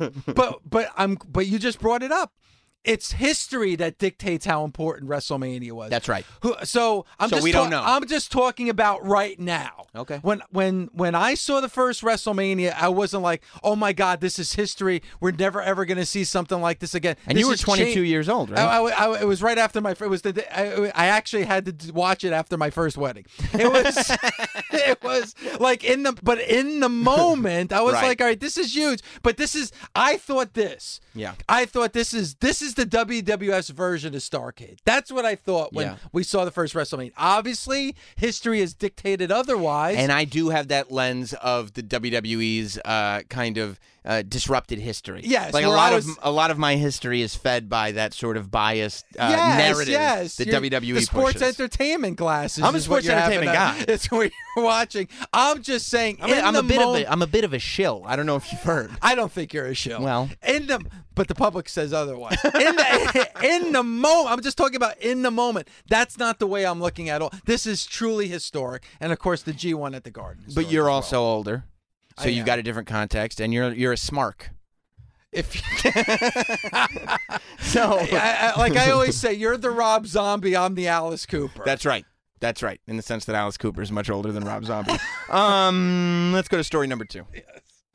S5: but you just brought it up. It's history that dictates how important WrestleMania was.
S4: That's right.
S5: So we don't know. I'm just talking about right now.
S4: Okay.
S5: When I saw the first WrestleMania, I wasn't like, oh my God, this is history. We're never ever going to see something like this again.
S4: And you were 22 years old, right?
S5: It was right after my. It was the day, I actually had to watch it after my first wedding. It was it was like in the moment, I was like, all right, this is huge. But I thought this.
S4: Yeah.
S5: I thought this is the WWF's version of Starrcade. That's what I thought when we saw the first WrestleMania. Obviously, history has dictated otherwise.
S4: And I do have that lens of the WWE's kind of disrupted history.
S5: Yes,
S4: like a lot of my history is fed by that sort of biased narrative that WWE
S5: the sports
S4: pushes.
S5: Entertainment glasses.
S4: I'm a sports entertainment guy.
S5: It's what you're watching. I'm just saying.
S4: I'm a bit of a shill. I don't know if you've heard.
S5: I don't think you're a shill.
S4: Well,
S5: but the public says otherwise. In the moment, I'm just talking about in the moment. That's not the way I'm looking at it. This is truly historic, and of course the G1 at the Garden.
S4: But you're also older, so you've got a different context, and you're a smark.
S5: So, like I always say, you're the Rob Zombie. I'm the Alice Cooper.
S4: That's right. That's right. In the sense that Alice Cooper is much older than Rob Zombie. Let's go to story number 2. Yes.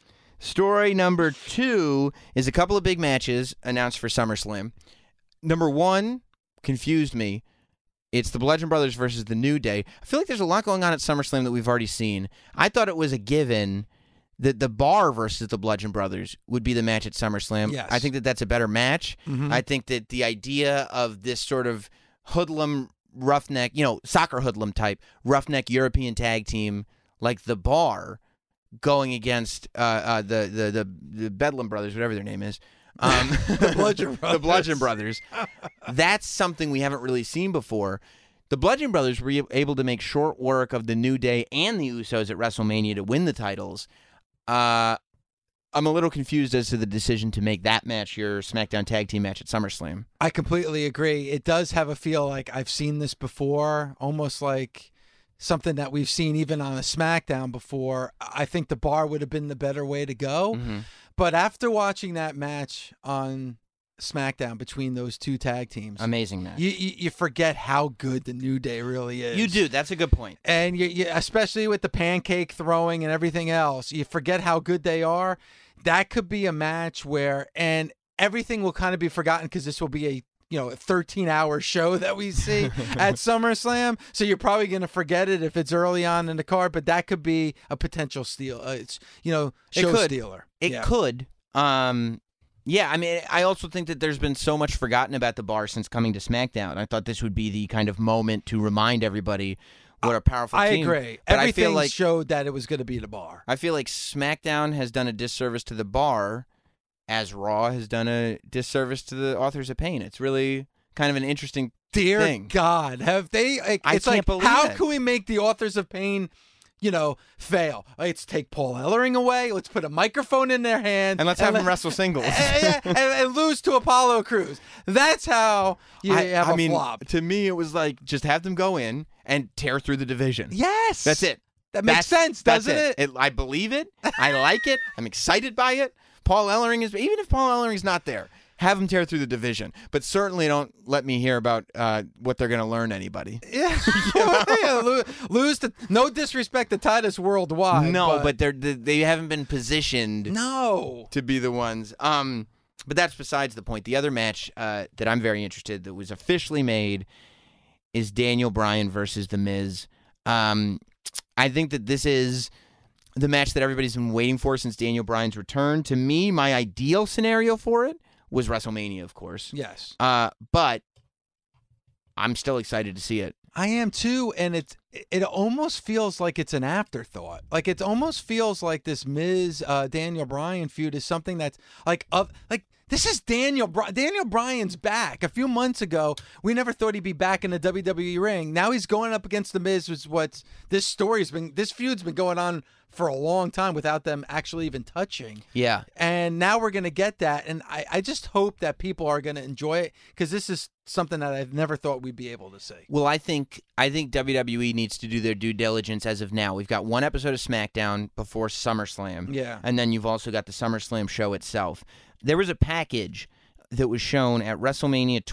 S4: Story number 2 is a couple of big matches announced for SummerSlam. Number 1 confused me. It's the Bludgeon Brothers versus the New Day. I feel like there's a lot going on at SummerSlam that we've already seen. I thought it was a given that the Bar versus the Bludgeon Brothers would be the match at SummerSlam.
S5: Yes.
S4: I think that that's a better match. Mm-hmm. I think that the idea of this sort of hoodlum, roughneck, soccer hoodlum type, roughneck European tag team like the Bar going against the Bedlam Brothers, whatever their name is.
S5: The Bludgeon Brothers.
S4: The Bludgeon Brothers. That's something we haven't really seen before. The Bludgeon Brothers were able to make short work of the New Day and the Usos at WrestleMania to win the titles. I'm a little confused as to the decision to make that match your SmackDown Tag Team match at SummerSlam.
S5: I completely agree. It does have a feel like I've seen this before, almost like something that we've seen even on a SmackDown before. I think the Bar would have been the better way to go. Mm-hmm. But after watching that match on SmackDown between those two tag teams,
S4: amazing match.
S5: You forget how good the New Day really is.
S4: You do. That's a good point.
S5: And you especially with the pancake throwing and everything else, you forget how good they are. That could be a match where, and everything will kind of be forgotten because this will be a 13-hour show that we see at SummerSlam. So you're probably going to forget it if it's early on in the card, but that could be a potential steal. Show stealer.
S4: It could. Yeah, I mean, I also think that there's been so much forgotten about the Bar since coming to SmackDown. I thought this would be the kind of moment to remind everybody what a powerful team.
S5: I agree.
S4: But
S5: everything
S4: I feel like,
S5: showed that it was going to be the Bar.
S4: I feel like SmackDown has done a disservice to the Bar as Raw has done a disservice to the Authors of Pain. It's really kind of an interesting thing.
S5: God, have they?
S4: I can't believe
S5: how
S4: it.
S5: Can we make the Authors of Pain, fail? Let's take Paul Ellering away. Let's put a microphone in their hand.
S4: And let's have them wrestle singles.
S5: and lose to Apollo Crews. That's how you have a flop.
S4: To me, it was like, just have them go in and tear through the division.
S5: Yes.
S4: That's it.
S5: That makes sense, doesn't it?
S4: I believe it. I like it. I'm excited by it. Paul Ellering is, even if Paul Ellering's not there, have them tear through the division. But certainly don't let me hear about what they're going to learn anybody.
S5: Yeah. Lose to, no disrespect to Titus Worldwide.
S4: No, but they haven't been positioned to be the ones. But that's besides the point. The other match that I'm very interested that was officially made is Daniel Bryan versus The Miz. I think that this is the match that everybody's been waiting for since Daniel Bryan's return. To me, my ideal scenario for it was WrestleMania, of course.
S5: Yes.
S4: But I'm still excited to see it.
S5: I am too, and it almost feels like it's an afterthought. Like it almost feels like this Miz Daniel Bryan feud is something that's like this is Daniel Bryan's back. A few months ago, we never thought he'd be back in the WWE ring. Now he's going up against the Miz. This feud's been going on for a long time without them actually even touching.
S4: Yeah.
S5: And now we're going to get that. And I just hope that people are going to enjoy it because this is something that I've never thought we'd be able to see.
S4: Well, I think WWE needs to do their due diligence as of now. We've got one episode of SmackDown before SummerSlam.
S5: Yeah.
S4: And then you've also got the SummerSlam show itself. There was a package that was shown at WrestleMania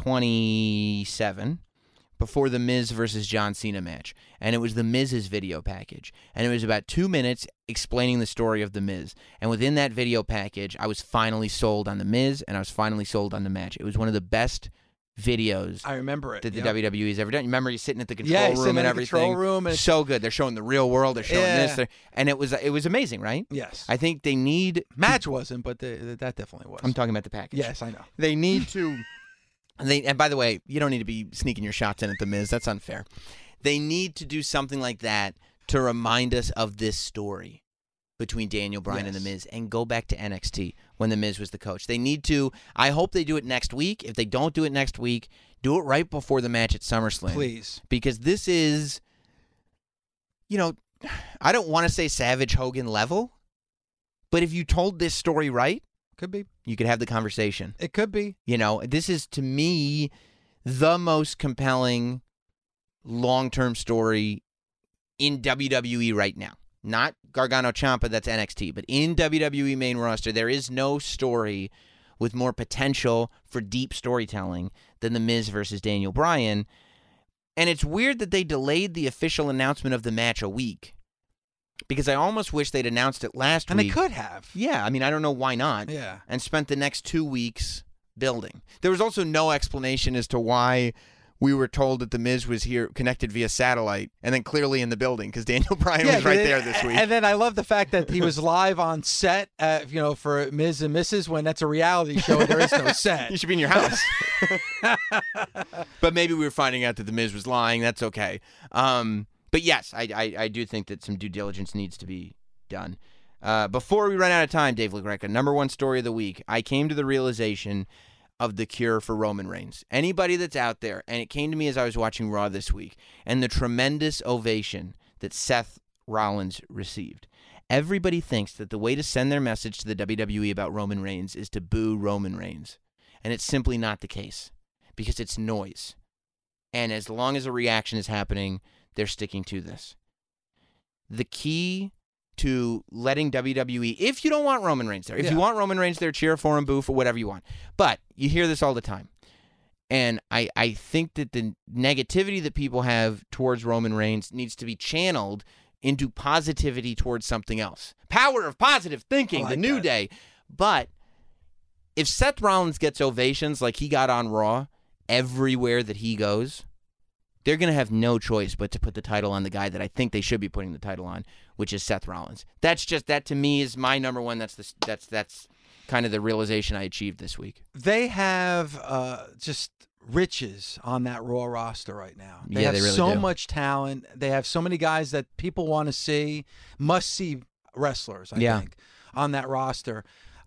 S4: 27 before the Miz versus John Cena match. And it was the Miz's video package. And it was about 2 minutes explaining the story of the Miz. And within that video package, I was finally sold on the Miz, and I was finally sold on the match. It was one of the best videos
S5: I remember it
S4: that the WWE's ever done. You remember you sitting at the control room
S5: sitting
S4: and
S5: in the
S4: everything.
S5: Control room and
S4: so good. They're showing the real world. They're showing this. And it was amazing, right?
S5: Yes.
S4: I think they need
S5: match wasn't, but that definitely was.
S4: I'm talking about the package.
S5: Yes, I know.
S4: They need to. And by the way, you don't need to be sneaking your shots in at the Miz. That's unfair. They need to do something like that to remind us of this story between Daniel Bryan and The Miz and go back to NXT when The Miz was the coach. They need to. I hope they do it next week. If they don't do it next week, do it right before the match at SummerSlam.
S5: Please.
S4: Because this is, I don't want to say Savage Hogan level, but if you told this story right,
S5: Could be.
S4: You could have the conversation.
S5: It could be.
S4: You know, this is, to me, the most compelling long-term story in WWE right now. Not Gargano Ciampa, that's NXT, but in WWE main roster, there is no story with more potential for deep storytelling than The Miz versus Daniel Bryan. And it's weird that they delayed the official announcement of the match a week, because I almost wish they'd announced it last week.
S5: And they could have.
S4: Yeah, I mean, I don't know why not.
S5: Yeah.
S4: And spent the next 2 weeks building. There was also no explanation as to why we were told that The Miz was here connected via satellite and then clearly in the building, because Daniel Bryan was right there this week.
S5: And then I love the fact that he was live on set, for Miz and Mrs. when that's a reality show and there is no set.
S4: You should be in your house. But maybe we were finding out that The Miz was lying. That's okay. But yes, I do think that some due diligence needs to be done. Before we run out of time, Dave LaGreca, number one story of the week, I came to the realization of the cure for Roman Reigns. Anybody that's out there, and it came to me as I was watching Raw this week, and the tremendous ovation that Seth Rollins received. Everybody thinks that the way to send their message to the WWE about Roman Reigns is to boo Roman Reigns. And it's simply not the case, because it's noise. And as long as a reaction is happening, they're sticking to this. The key to letting WWE, if you don't want Roman Reigns there, if you want Roman Reigns there, cheer for him, boo for whatever you want. But you hear this all the time. And I think that the negativity that people have towards Roman Reigns needs to be channeled into positivity towards something else. Power of positive thinking, the New Day. But if Seth Rollins gets ovations like he got on Raw everywhere that he goes, they're going to have no choice but to put the title on the guy that I think they should be putting the title on, which is Seth Rollins. That to me is my number one. That's kind of the realization I achieved this week.
S5: They have just riches on that Raw roster right now. They have
S4: they really
S5: so
S4: do.
S5: much talent. They have so many guys that people want to see, must-see wrestlers, I think, on that roster.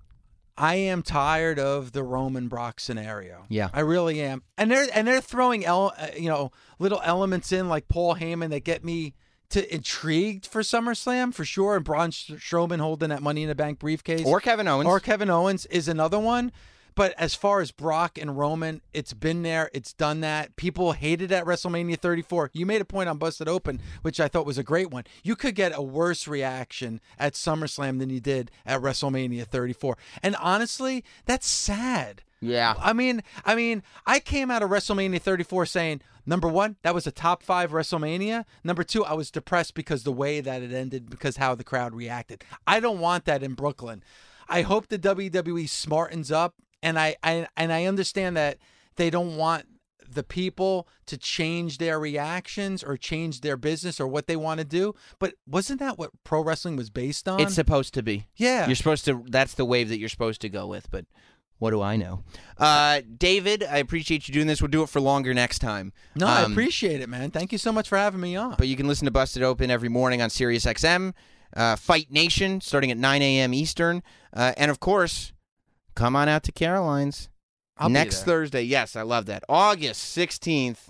S5: I am tired of the Roman Brock scenario.
S4: Yeah,
S5: I really am. And they're throwing little elements in like Paul Heyman that get me intrigued for SummerSlam for sure. And Braun Strowman holding that Money in the Bank briefcase,
S4: or Kevin Owens is another one.
S5: But as far as Brock and Roman, it's been there. It's done that. People hated at WrestleMania 34. You made a point on Busted Open, which I thought was a great one. You could get a worse reaction at SummerSlam than you did at WrestleMania 34. And honestly, that's sad.
S4: Yeah.
S5: I mean, I came out of WrestleMania 34 saying, number one, that was a top 5 WrestleMania. Number 2, I was depressed because the way that it ended, because how the crowd reacted. I don't want that in Brooklyn. I hope the WWE smartens up. And I understand that they don't want the people to change their reactions or change their business or what they want to do. But wasn't that what pro wrestling was based on?
S4: It's supposed to be.
S5: Yeah.
S4: You're supposed to. That's the wave that you're supposed to go with. But what do I know? David, I appreciate you doing this. We'll do it for longer next time.
S5: No, I appreciate it, man. Thank you so much for having me on.
S4: But you can listen to Busted Open every morning on SiriusXM, Fight Nation, starting at 9 a.m. Eastern. And, of course, come on out to Caroline's next Thursday. Yes, I love that. August 16th,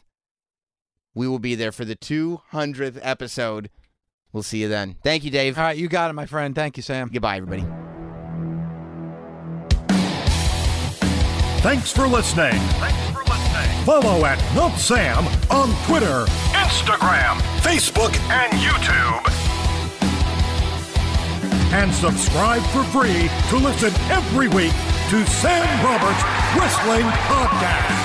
S4: we will be there for the 200th episode. We'll see you then. Thank you, Dave.
S5: All right, you got it, my friend. Thank you, Sam.
S4: Goodbye, everybody.
S2: Thanks for listening. Follow at NotSam on Twitter, Instagram, Facebook, and YouTube. And subscribe for free to listen every week to Sam Roberts Wrestling Podcast.